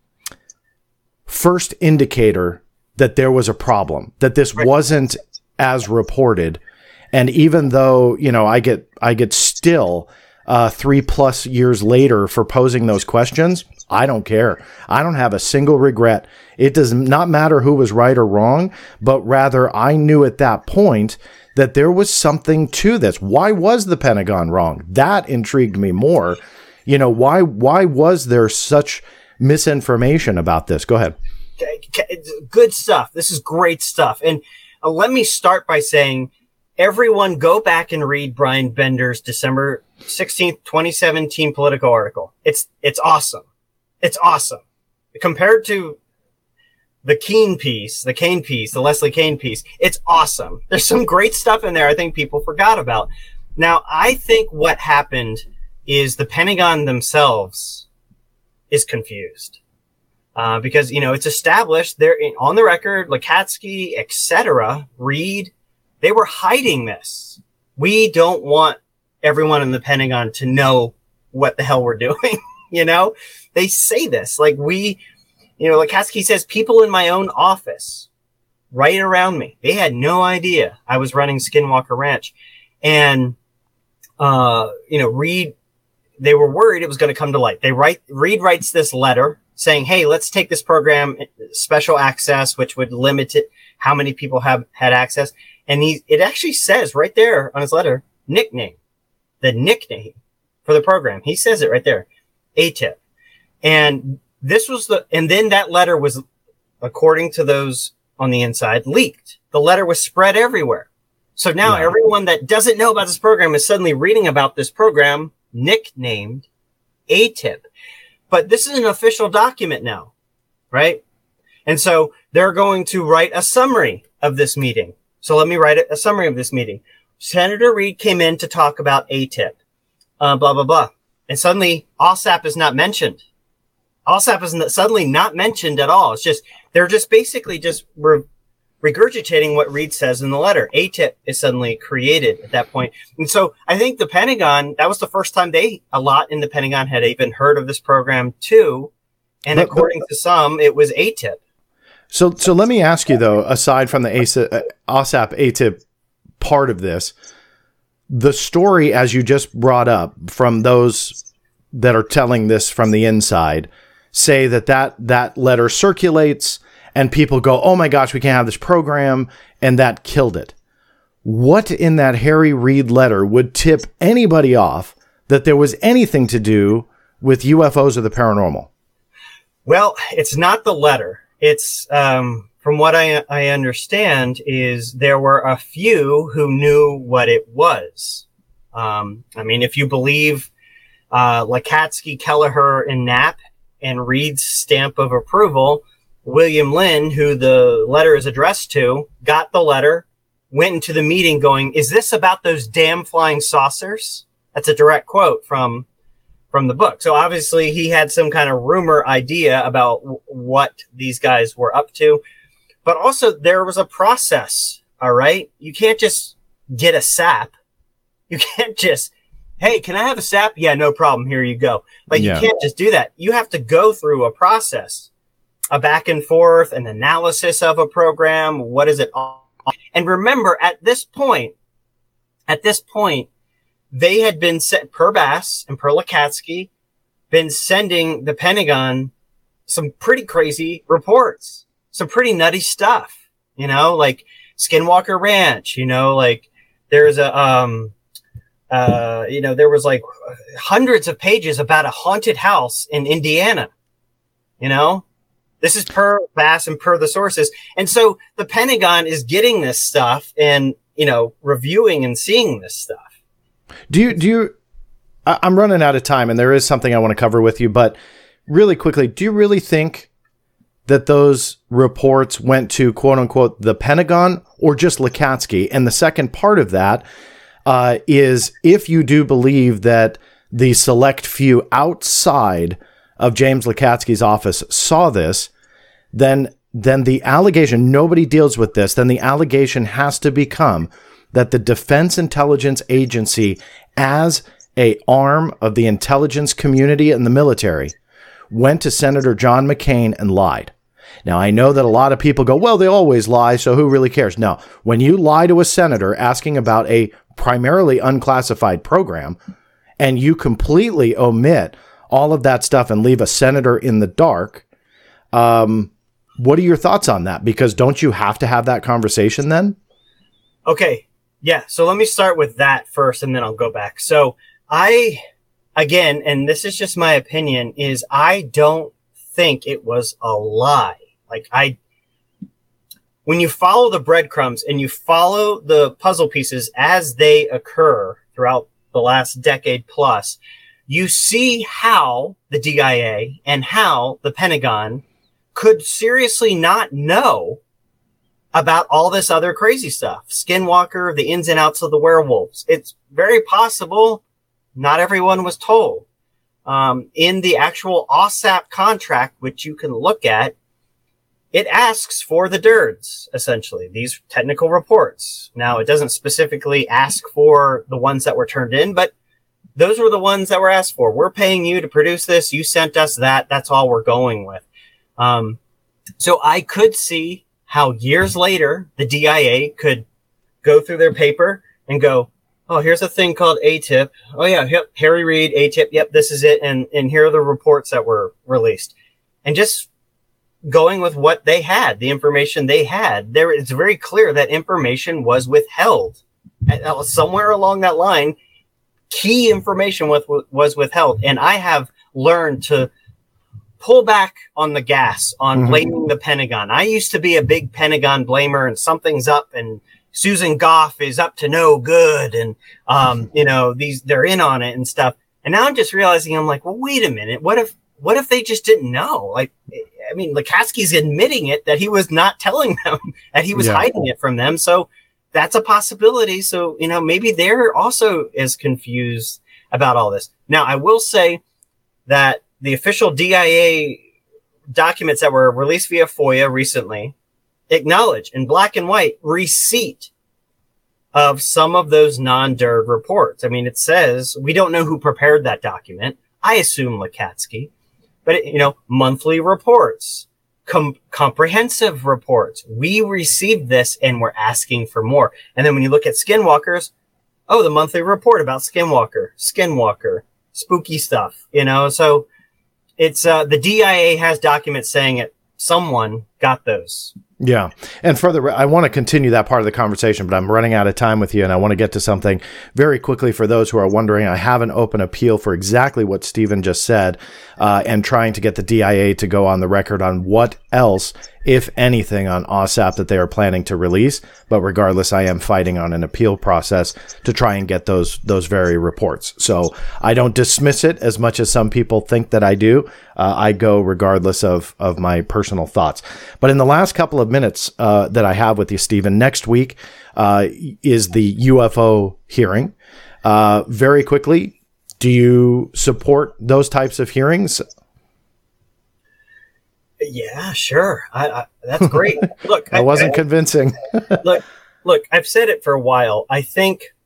first indicator that there was a problem, that this wasn't as reported. And even though, you know, I get I get still uh, three plus years later for posing those questions, I don't care. I don't have a single regret. It does not matter who was right or wrong, but rather I knew at that point that there was something to this. Why was the Pentagon wrong? That intrigued me more. You know, why why was there such misinformation about this? Go ahead. Good stuff. This is great stuff. And uh, let me start by saying, everyone go back and read Brian Bender's December sixteenth, twenty seventeen Politico article. It's it's awesome. It's awesome. Compared to the Keene piece, the Kane piece, the Leslie Kean piece. It's awesome. There's some great stuff in there I think people forgot about. Now, I think what happened is the Pentagon themselves is confused. Uh, because, you know, it's established, they're in, on the record, Lakatsky, et cetera, Reed, they were hiding this. We don't want everyone in the Pentagon to know what the hell we're doing. You know, they say this like we, you know, Lakatsky says people in my own office right around me, they had no idea I was running Skinwalker Ranch. And, uh, you know, Reed, they were worried it was going to come to light. They write, Reed writes this letter saying, hey, let's take this program, special access, which would limit it, how many people have had access. And he, it actually says right there on his letter, nickname, the nickname for the program. He says it right there, A T I P. And this was the, and then that letter was, according to those on the inside, leaked. The letter was spread everywhere. So now yeah. everyone that doesn't know about this program is suddenly reading about this program nicknamed A T I P. But this is an official document now, right? And so they're going to write a summary of this meeting. So let me write a summary of this meeting. Senator Reed came in to talk about A T I P, uh, blah, blah, blah. And suddenly OSAP is not mentioned. OSAP is suddenly not mentioned at all. It's just, they're just basically just re- regurgitating what Reed says in the letter. A T I P is suddenly created at that point. And so I think the Pentagon, that was the first time they, a lot in the Pentagon had even heard of this program too. And but, according but, to some, it was A T I P. So, so let me ask you though, aside from the OSAP A T I P part of this, the story, as you just brought up from those that are telling this from the inside, say that that, that letter circulates and people go, oh my gosh, we can't have this program, and that killed it. What in that Harry Reid letter would tip anybody off that there was anything to do with U F Os or the paranormal? Well, it's not the letter. It's, um, from what I, I understand, is there were a few who knew what it was. Um, I mean, if you believe uh, Lakatsky, Kelleher, and Knapp, and Reed's stamp of approval, William Lynn, who the letter is addressed to, got the letter, went into the meeting going, is this about those damn flying saucers? That's a direct quote from from the book. So obviously he had some kind of rumor idea about w- what these guys were up to. But also there was a process, all right? You can't just get a S A P. You can't just, hey, can I have a S A P? Yeah, no problem. Here you go. Like yeah. you can't just do that. You have to go through a process, a back and forth, an analysis of a program. What is it all? And remember, at this point, at this point, they had been set per Bass and per Lakatsky, been sending the Pentagon some pretty crazy reports, some pretty nutty stuff, you know, like Skinwalker Ranch, you know, like there's a, um, uh, you know, there was like hundreds of pages about a haunted house in Indiana, you know, this is per Bass and per the sources. And so the Pentagon is getting this stuff and, you know, reviewing and seeing this stuff. Do you, do you, I, I'm running out of time and there is something I want to cover with you, but really quickly, do you really think that those reports went to quote unquote the Pentagon or just Lakatsky? And the second part of that uh, is if you do believe that the select few outside of James Lakatsky's office saw this, then then the allegation, nobody deals with this, then the allegation has to become that the Defense Intelligence Agency, as a arm of the intelligence community and the military, went to Senator John McCain and lied. Now, I know that a lot of people go, well, they always lie, so who really cares? No, when you lie to a senator asking about a primarily unclassified program, and you completely omit all of that stuff and leave a senator in the dark, um, what are your thoughts on that? Because don't you have to have that conversation then? Okay. Yeah. So let me start with that first and then I'll go back. So I, again, and this is just my opinion, is I don't think it was a lie. Like I, when you follow the breadcrumbs and you follow the puzzle pieces as they occur throughout the last decade plus, you see how the D I A and how the Pentagon could seriously not know about all this other crazy stuff. Skinwalker, the ins and outs of the werewolves. It's very possible not everyone was told. Um, in the actual OSAP contract, which you can look at, it asks for the D I R Ds, essentially, these technical reports. Now, it doesn't specifically ask for the ones that were turned in, but those were the ones that were asked for. We're paying you to produce this. You sent us that. That's all we're going with. Um, so I could see how years later, the D I A could go through their paper and go, oh, here's a thing called A T I P. Oh, yeah, yep, Harry Reid, A T I P. Yep, this is it. And, and here are the reports that were released. And just going with what they had, the information they had, there it's very clear that information was withheld. Somewhere along that line, key information with, was withheld. And I have learned to pull back on the gas on mm-hmm. blaming the Pentagon. I used to be a big Pentagon blamer, and something's up, and Susan Goff is up to no good, and um, you know, these they're in on it and stuff. And now I'm just realizing, I'm like, well, wait a minute, what if what if they just didn't know? Like, I mean, Lukasky's admitting it that he was not telling them, that he was yeah. hiding it from them. So that's a possibility. So, you know, maybe they're also as confused about all this. Now, I will say that the official D I A documents that were released via FOIA recently acknowledge in black and white receipt of some of those non-D I R D reports. I mean, it says, we don't know who prepared that document. I assume Lukatsky, but it, you know, monthly reports, com- comprehensive reports. We received this and we're asking for more. And then when you look at Skinwalkers, oh, the monthly report about Skinwalker, Skinwalker, spooky stuff, you know, so it's, uh, the D I A has documents saying it. Someone got those. Yeah. And further, I want to continue that part of the conversation, but I'm running out of time with you, and I want to get to something very quickly for those who are wondering. I have an open appeal for exactly what Stephen just said, uh, and trying to get the D I A to go on the record on what else, if anything, on OSAP that they are planning to release. But regardless, I am fighting on an appeal process to try and get those those very reports. So I don't dismiss it as much as some people think that I do. Uh, I go regardless of, of my personal thoughts. But in the last couple of minutes uh, that I have with you, Stephen, next week uh, is the U F O hearing. Uh, very quickly, do you support those types of hearings? Yeah, sure. I, I, that's great. Look, I, I wasn't I, convincing. look, look, I've said it for a while. I think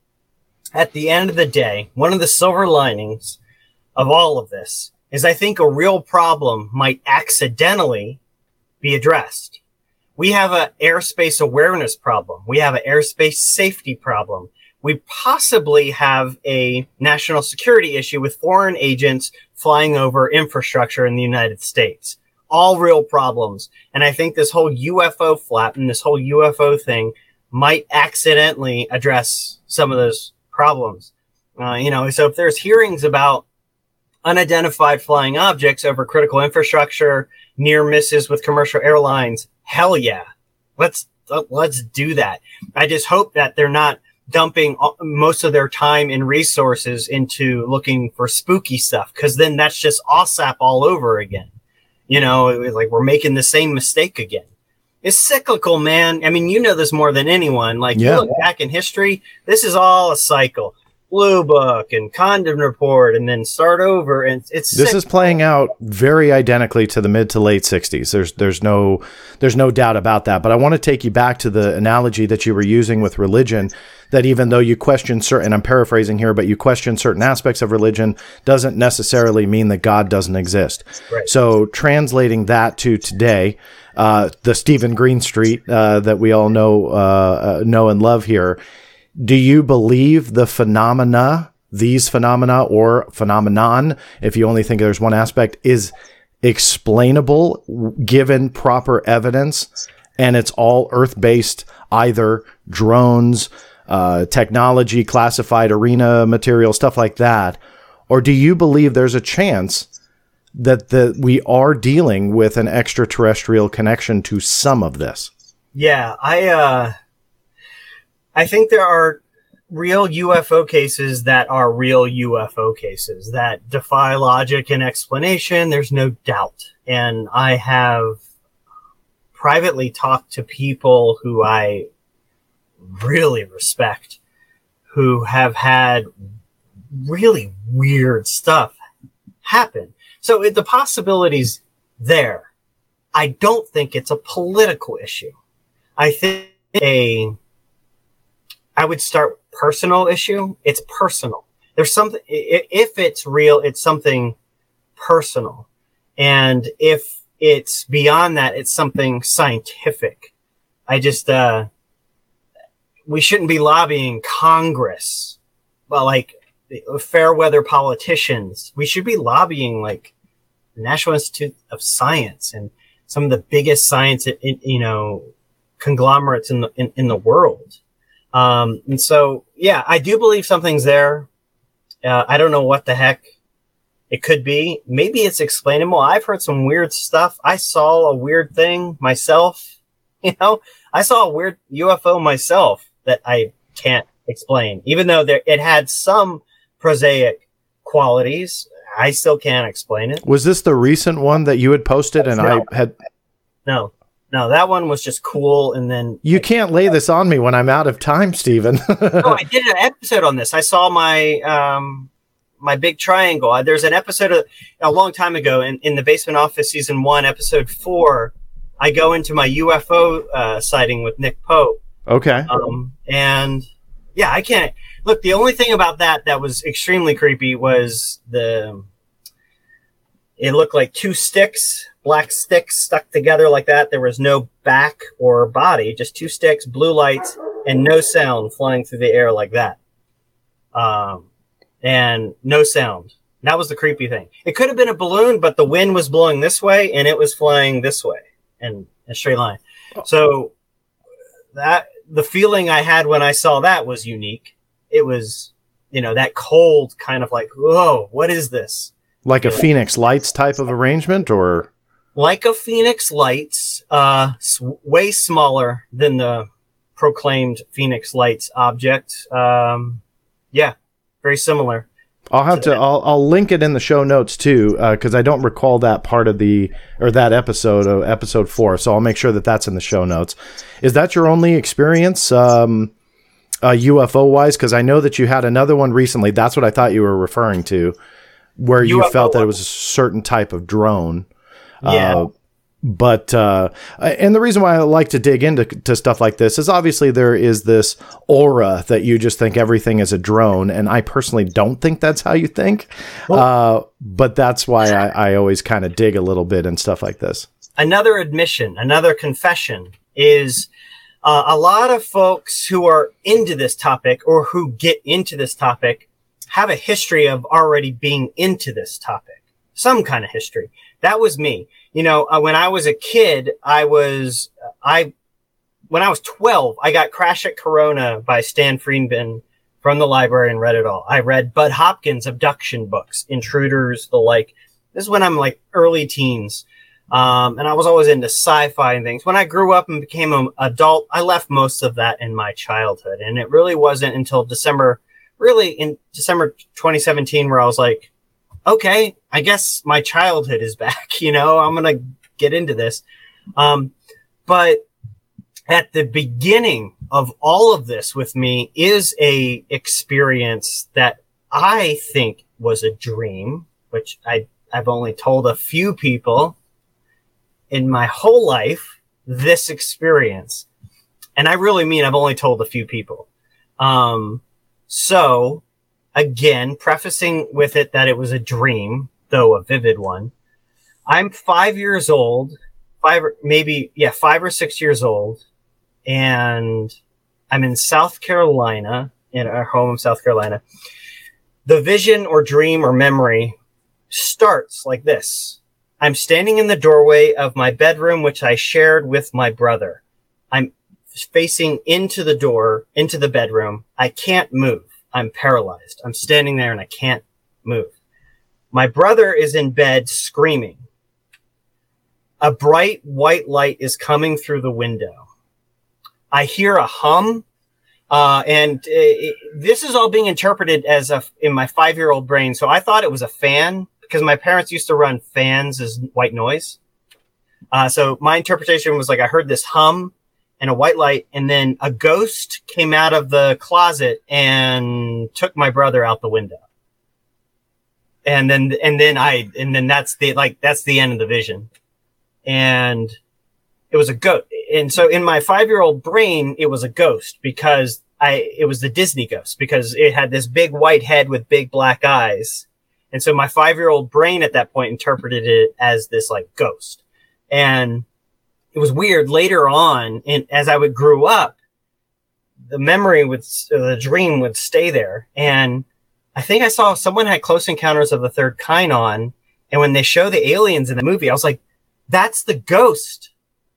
at the end of the day, one of the silver linings of all of this is I think a real problem might accidentally be addressed. We have an airspace awareness problem. We have an airspace safety problem. We possibly have a national security issue with foreign agents flying over infrastructure in the United States. All real problems. And I think this whole U F O flap and this whole U F O thing might accidentally address some of those problems. Uh, you know, so if there's hearings about unidentified flying objects over critical infrastructure, near misses with commercial airlines, hell yeah. Let's, uh, let's do that. I just hope that they're not dumping most of their time and resources into looking for spooky stuff, because then that's just OSAP all over again. You know, it was like we're making the same mistake again. It's cyclical, man. I mean, you know this more than anyone. Like, yeah. You look back in history, this is all a cycle. Blue Book and Condon Report, and then start over. And it's this cyclical. Is playing out very identically to the mid to late sixties. There's there's no there's no doubt about that. But I want to take you back to the analogy that you were using with religion. That even though you question certain, I'm paraphrasing here, but you question certain aspects of religion doesn't necessarily mean that God doesn't exist. Right. So translating that to today, uh, the Stephen Greenstreet uh, that we all know uh, uh, know and love here. Do you believe the phenomena, these phenomena or phenomenon, if you only think there's one aspect, is explainable given proper evidence, and it's all Earth-based, either drones, uh, technology, classified arena material, stuff like that? Or do you believe there's a chance that the, we are dealing with an extraterrestrial connection to some of this? Yeah, I... uh I think there are real U F O cases that are real U F O cases that defy logic and explanation. There's no doubt. And I have privately talked to people who I really respect, who have had really weird stuff happen. So it, the possibility's there. I don't think it's a political issue. I think a, I would start personal issue. It's personal. There's something, if it's real, it's something personal. And if it's beyond that, it's something scientific. I just, uh, we shouldn't be lobbying Congress. Well, like fair weather politicians. We should be lobbying like the National Institute of Science and some of the biggest science, you know, conglomerates in the, in, in the world. Um, and so, yeah, I do believe something's there. Uh, I don't know what the heck it could be. Maybe it's explainable. I've heard some weird stuff. I saw a weird thing myself. You know, I saw a weird U F O myself that I can't explain, even though there, it had some prosaic qualities. I still can't explain it. Was this the recent one that you had posted and no. I had? No, no, that one was just cool. And then you can't lay this on me when I'm out of time, Stephen. No, I did an episode on this. I saw my, um, my big triangle. There's an episode of, a long time ago in, in the Basement Office season one, episode four. I go into my U F O uh, sighting with Nick Pope. Okay. Um, and yeah, I can't look. The only thing about that that was extremely creepy was the. It looked like two sticks, black sticks stuck together like that. There was no back or body, just two sticks, blue lights, and no sound flying through the air like that. Um, and no sound. That was the creepy thing. It could have been a balloon, but the wind was blowing this way and it was flying this way in a straight line. So that the feeling I had when I saw that was unique. It was, you know, that cold kind of like, whoa, what is this? Like a Phoenix Lights type of arrangement, or like a Phoenix Lights, uh, way smaller than the proclaimed Phoenix Lights object. Um, yeah, very similar. I'll have to. to I'll I'll link it in the show notes too, because uh, I don't recall that part of the or that episode of episode four. So I'll make sure that that's in the show notes. Is that your only experience, um, uh, U F O wise? Because I know that you had another one recently. That's what I thought you were referring to. Where you U F O felt that it was a certain type of drone. Yeah. Uh, but, uh, and the reason why I like to dig into to stuff like this is obviously there is this aura that you just think everything is a drone. And I personally don't think that's how you think. Well, uh, but that's why I, I always kind of dig a little bit and stuff like this. Another admission, another confession is uh, a lot of folks who are into this topic or who get into this topic have a history of already being into this topic, some kind of history. That was me. You know, uh, when I was a kid, I was, I, when I was twelve, I got Crash at Corona by Stan Friedman from the library and read it all. I read Bud Hopkins' abduction books, Intruders, the like. This is when I'm like early teens. Um, and I was always into sci-fi and things. When I grew up and became an adult, I left most of that in my childhood. And it really wasn't until December Really, in December twenty seventeen, where I was like, okay, I guess my childhood is back. You know, I'm going to get into this. Um, but at the beginning of all of this with me is a experience that I think was a dream, which I, I've only told a few people in my whole life, this experience. And I really mean I've only told a few people. Um, So, again, prefacing with it that it was a dream, though a vivid one. I'm five years old, five, maybe, yeah, five or six years old. And I'm in South Carolina, in our home in South Carolina. The vision or dream or memory starts like this. I'm standing in the doorway of my bedroom, which I shared with my brother. I'm facing into the door, into the bedroom. I can't move. I'm paralyzed. I'm standing there and I can't move. My brother is in bed screaming. A bright white light is coming through the window. I hear a hum, uh, and it, this is all being interpreted as a, in my five-year-old brain. So I thought it was a fan because my parents used to run fans as white noise. Uh, so my interpretation was like I heard this hum and a white light, and then a ghost came out of the closet and took my brother out the window. And then, and then I, and then that's the, like, that's the end of the vision. And it was a ghost. And so in my five-year-old brain, it was a ghost because I, it was the Disney ghost because it had this big white head with big black eyes. And so my five-year-old brain at that point interpreted it as this like ghost. And it was weird later on. And as I would grew up, the memory would, the dream would stay there. And I think I saw someone had Close Encounters of the Third Kind on. And when they show the aliens in the movie, I was like, that's the ghost.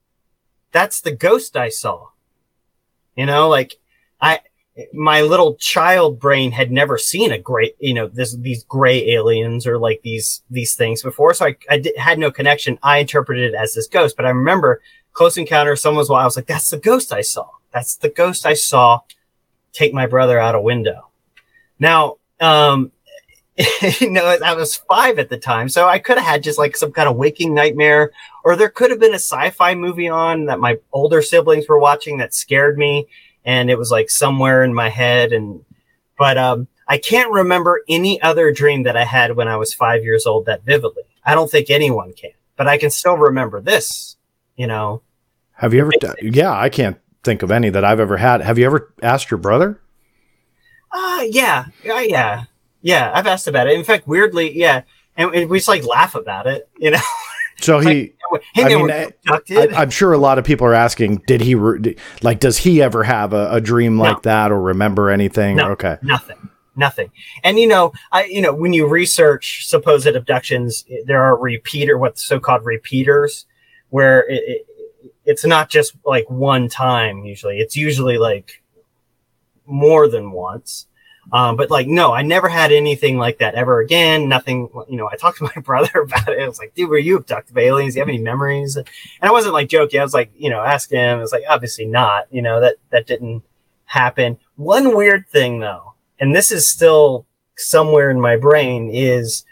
That's the ghost I saw. You know, like I, my little child brain had never seen a gray, you know, this, these gray aliens or like these, these things before. So I, I did, had no connection. I interpreted it as this ghost, but I remember Close Encounter, someone's while I was like, that's the ghost I saw. That's the ghost I saw take my brother out a window. Now, um, you know, I was five at the time, so I could have had just like some kind of waking nightmare, or there could have been a sci-fi movie on that my older siblings were watching that scared me. And it was like somewhere in my head. And, but, um, I can't remember any other dream that I had when I was five years old that vividly. I don't think anyone can, but I can still remember this, you know. Have you ever, yeah, I can't think of any that I've ever had. Have you ever asked your brother? Uh, yeah, yeah, yeah. Yeah, I've asked about it. In fact, weirdly, yeah. And, and we just like laugh about it, you know. So he, like, hey, man, I mean, I, I'm sure a lot of people are asking, did he, re- like, does he ever have a, a dream like no. that or remember anything? No, okay. Nothing, nothing. And, you know, I, you know, when you research supposed abductions, there are repeater, what's so-called repeaters, where it, it, it's not just like one time usually. It's usually like more than once. Um, but like, no, I never had anything like that ever again. Nothing, you know, I talked to my brother about it. I was like, dude, were you abducted by aliens? Do you have any memories? And I wasn't like joking. I was like, you know, asking him. I was like, obviously not, you know, that, that didn't happen. One weird thing though, and this is still somewhere in my brain is,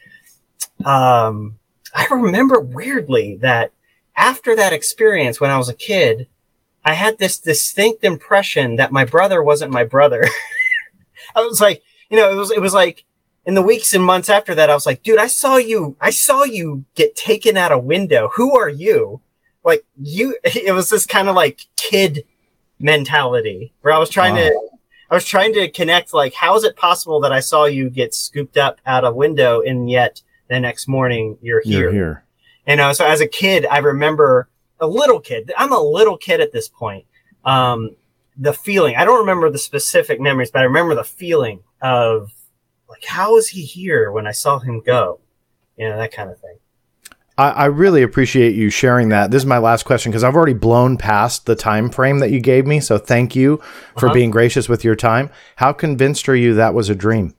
um, I remember weirdly that after that experience when I was a kid, I had this distinct impression that my brother wasn't my brother. I was like, you know, it was, it was like in the weeks and months after that, I was like, dude, I saw you, I saw you get taken out a window. Who are you? Like you, it was this kind of like kid mentality where I was trying wow. to, I was trying to connect, like, how is it possible that I saw you get scooped up out a window and yet the next morning you're here? You're here. And uh, so as a kid, I remember a little kid, I'm a little kid at this point. Um, the feeling, I don't remember the specific memories, but I remember the feeling of like, how is he here when I saw him go? You know, that kind of thing. I, I really appreciate you sharing that. This is my last question because I've already blown past the time frame that you gave me. So thank you for uh-huh. being gracious with your time. How convinced are you that was a dream?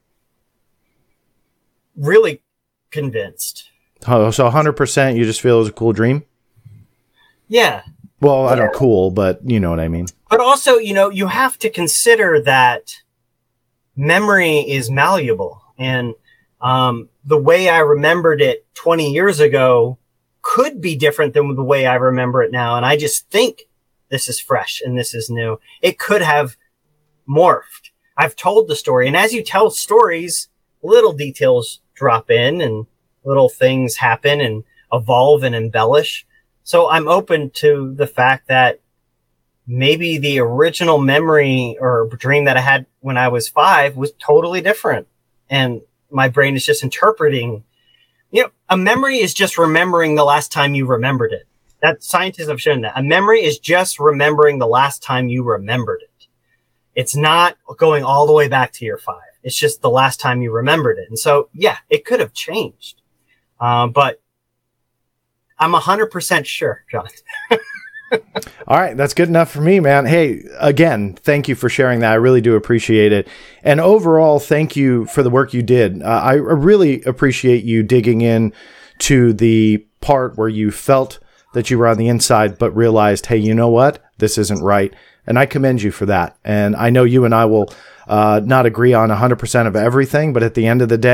Really convinced. Oh, so one hundred percent you just feel it was a cool dream? Yeah. Well, I don't know, cool, but you know what I mean. But also, you know, you have to consider that memory is malleable. And um, the way I remembered it twenty years ago could be different than the way I remember it now. And I just think this is fresh and this is new. It could have morphed. I've told the story. And as you tell stories, little details drop in and little things happen and evolve and embellish. So I'm open to the fact that maybe the original memory or dream that I had when I was five was totally different. And my brain is just interpreting, you know, a memory is just remembering the last time you remembered it. That scientists have shown that a memory is just remembering the last time you remembered it. It's not going all the way back to your five. It's just the last time you remembered it. And so, yeah, it could have changed. Um, but I'm one hundred percent sure, John. All right. That's good enough for me, man. Hey, again, thank you for sharing that. I really do appreciate it. And overall, thank you for the work you did. Uh, I really appreciate you digging in to the part where you felt that you were on the inside, but realized, hey, you know what? This isn't right. And I commend you for that. And I know you and I will uh, not agree on one hundred percent of everything, but at the end of the day,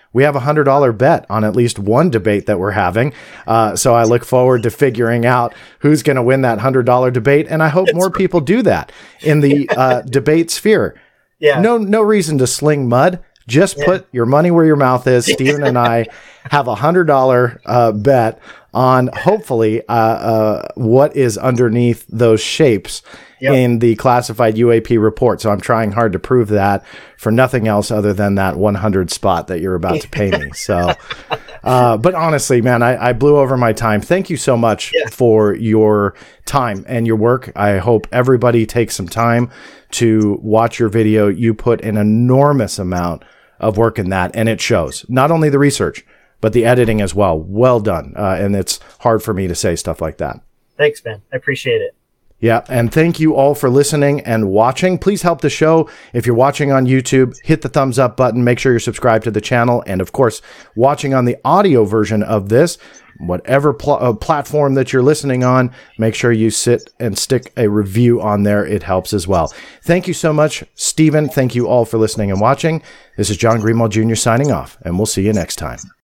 we have a hundred dollar bet on at least one debate that we're having. Uh, so I look forward to figuring out who's going to win that hundred dollar debate. And I hope more people do that in the uh, debate sphere. Yeah. No, no reason to sling mud. Just yeah. put your money where your mouth is. Steven and I have a hundred dollar uh, bet on hopefully uh, uh, what is underneath those shapes yep. in the classified U A P report. So I'm trying hard to prove that for nothing else other than that one hundred spot that you're about to pay me. So, uh, but honestly, man, I, I blew over my time. Thank you so much yeah. for your time and your work. I hope everybody takes some time to watch your video. You put an enormous amount of work in that, and it shows. Not only the research, but the editing as well. Well done. Uh, and it's hard for me to say stuff like that. Thanks, man. I appreciate it. Yeah, and thank you all for listening and watching. Please help the show. If you're watching on YouTube, hit the thumbs up button. Make sure you're subscribed to the channel. And of course, watching on the audio version of this, whatever pl- uh, platform that you're listening on, make sure you sit and stick a review on there. It helps as well. Thank you so much, Steven. Thank you all for listening and watching. This is John Greenwald Junior signing off, and we'll see you next time.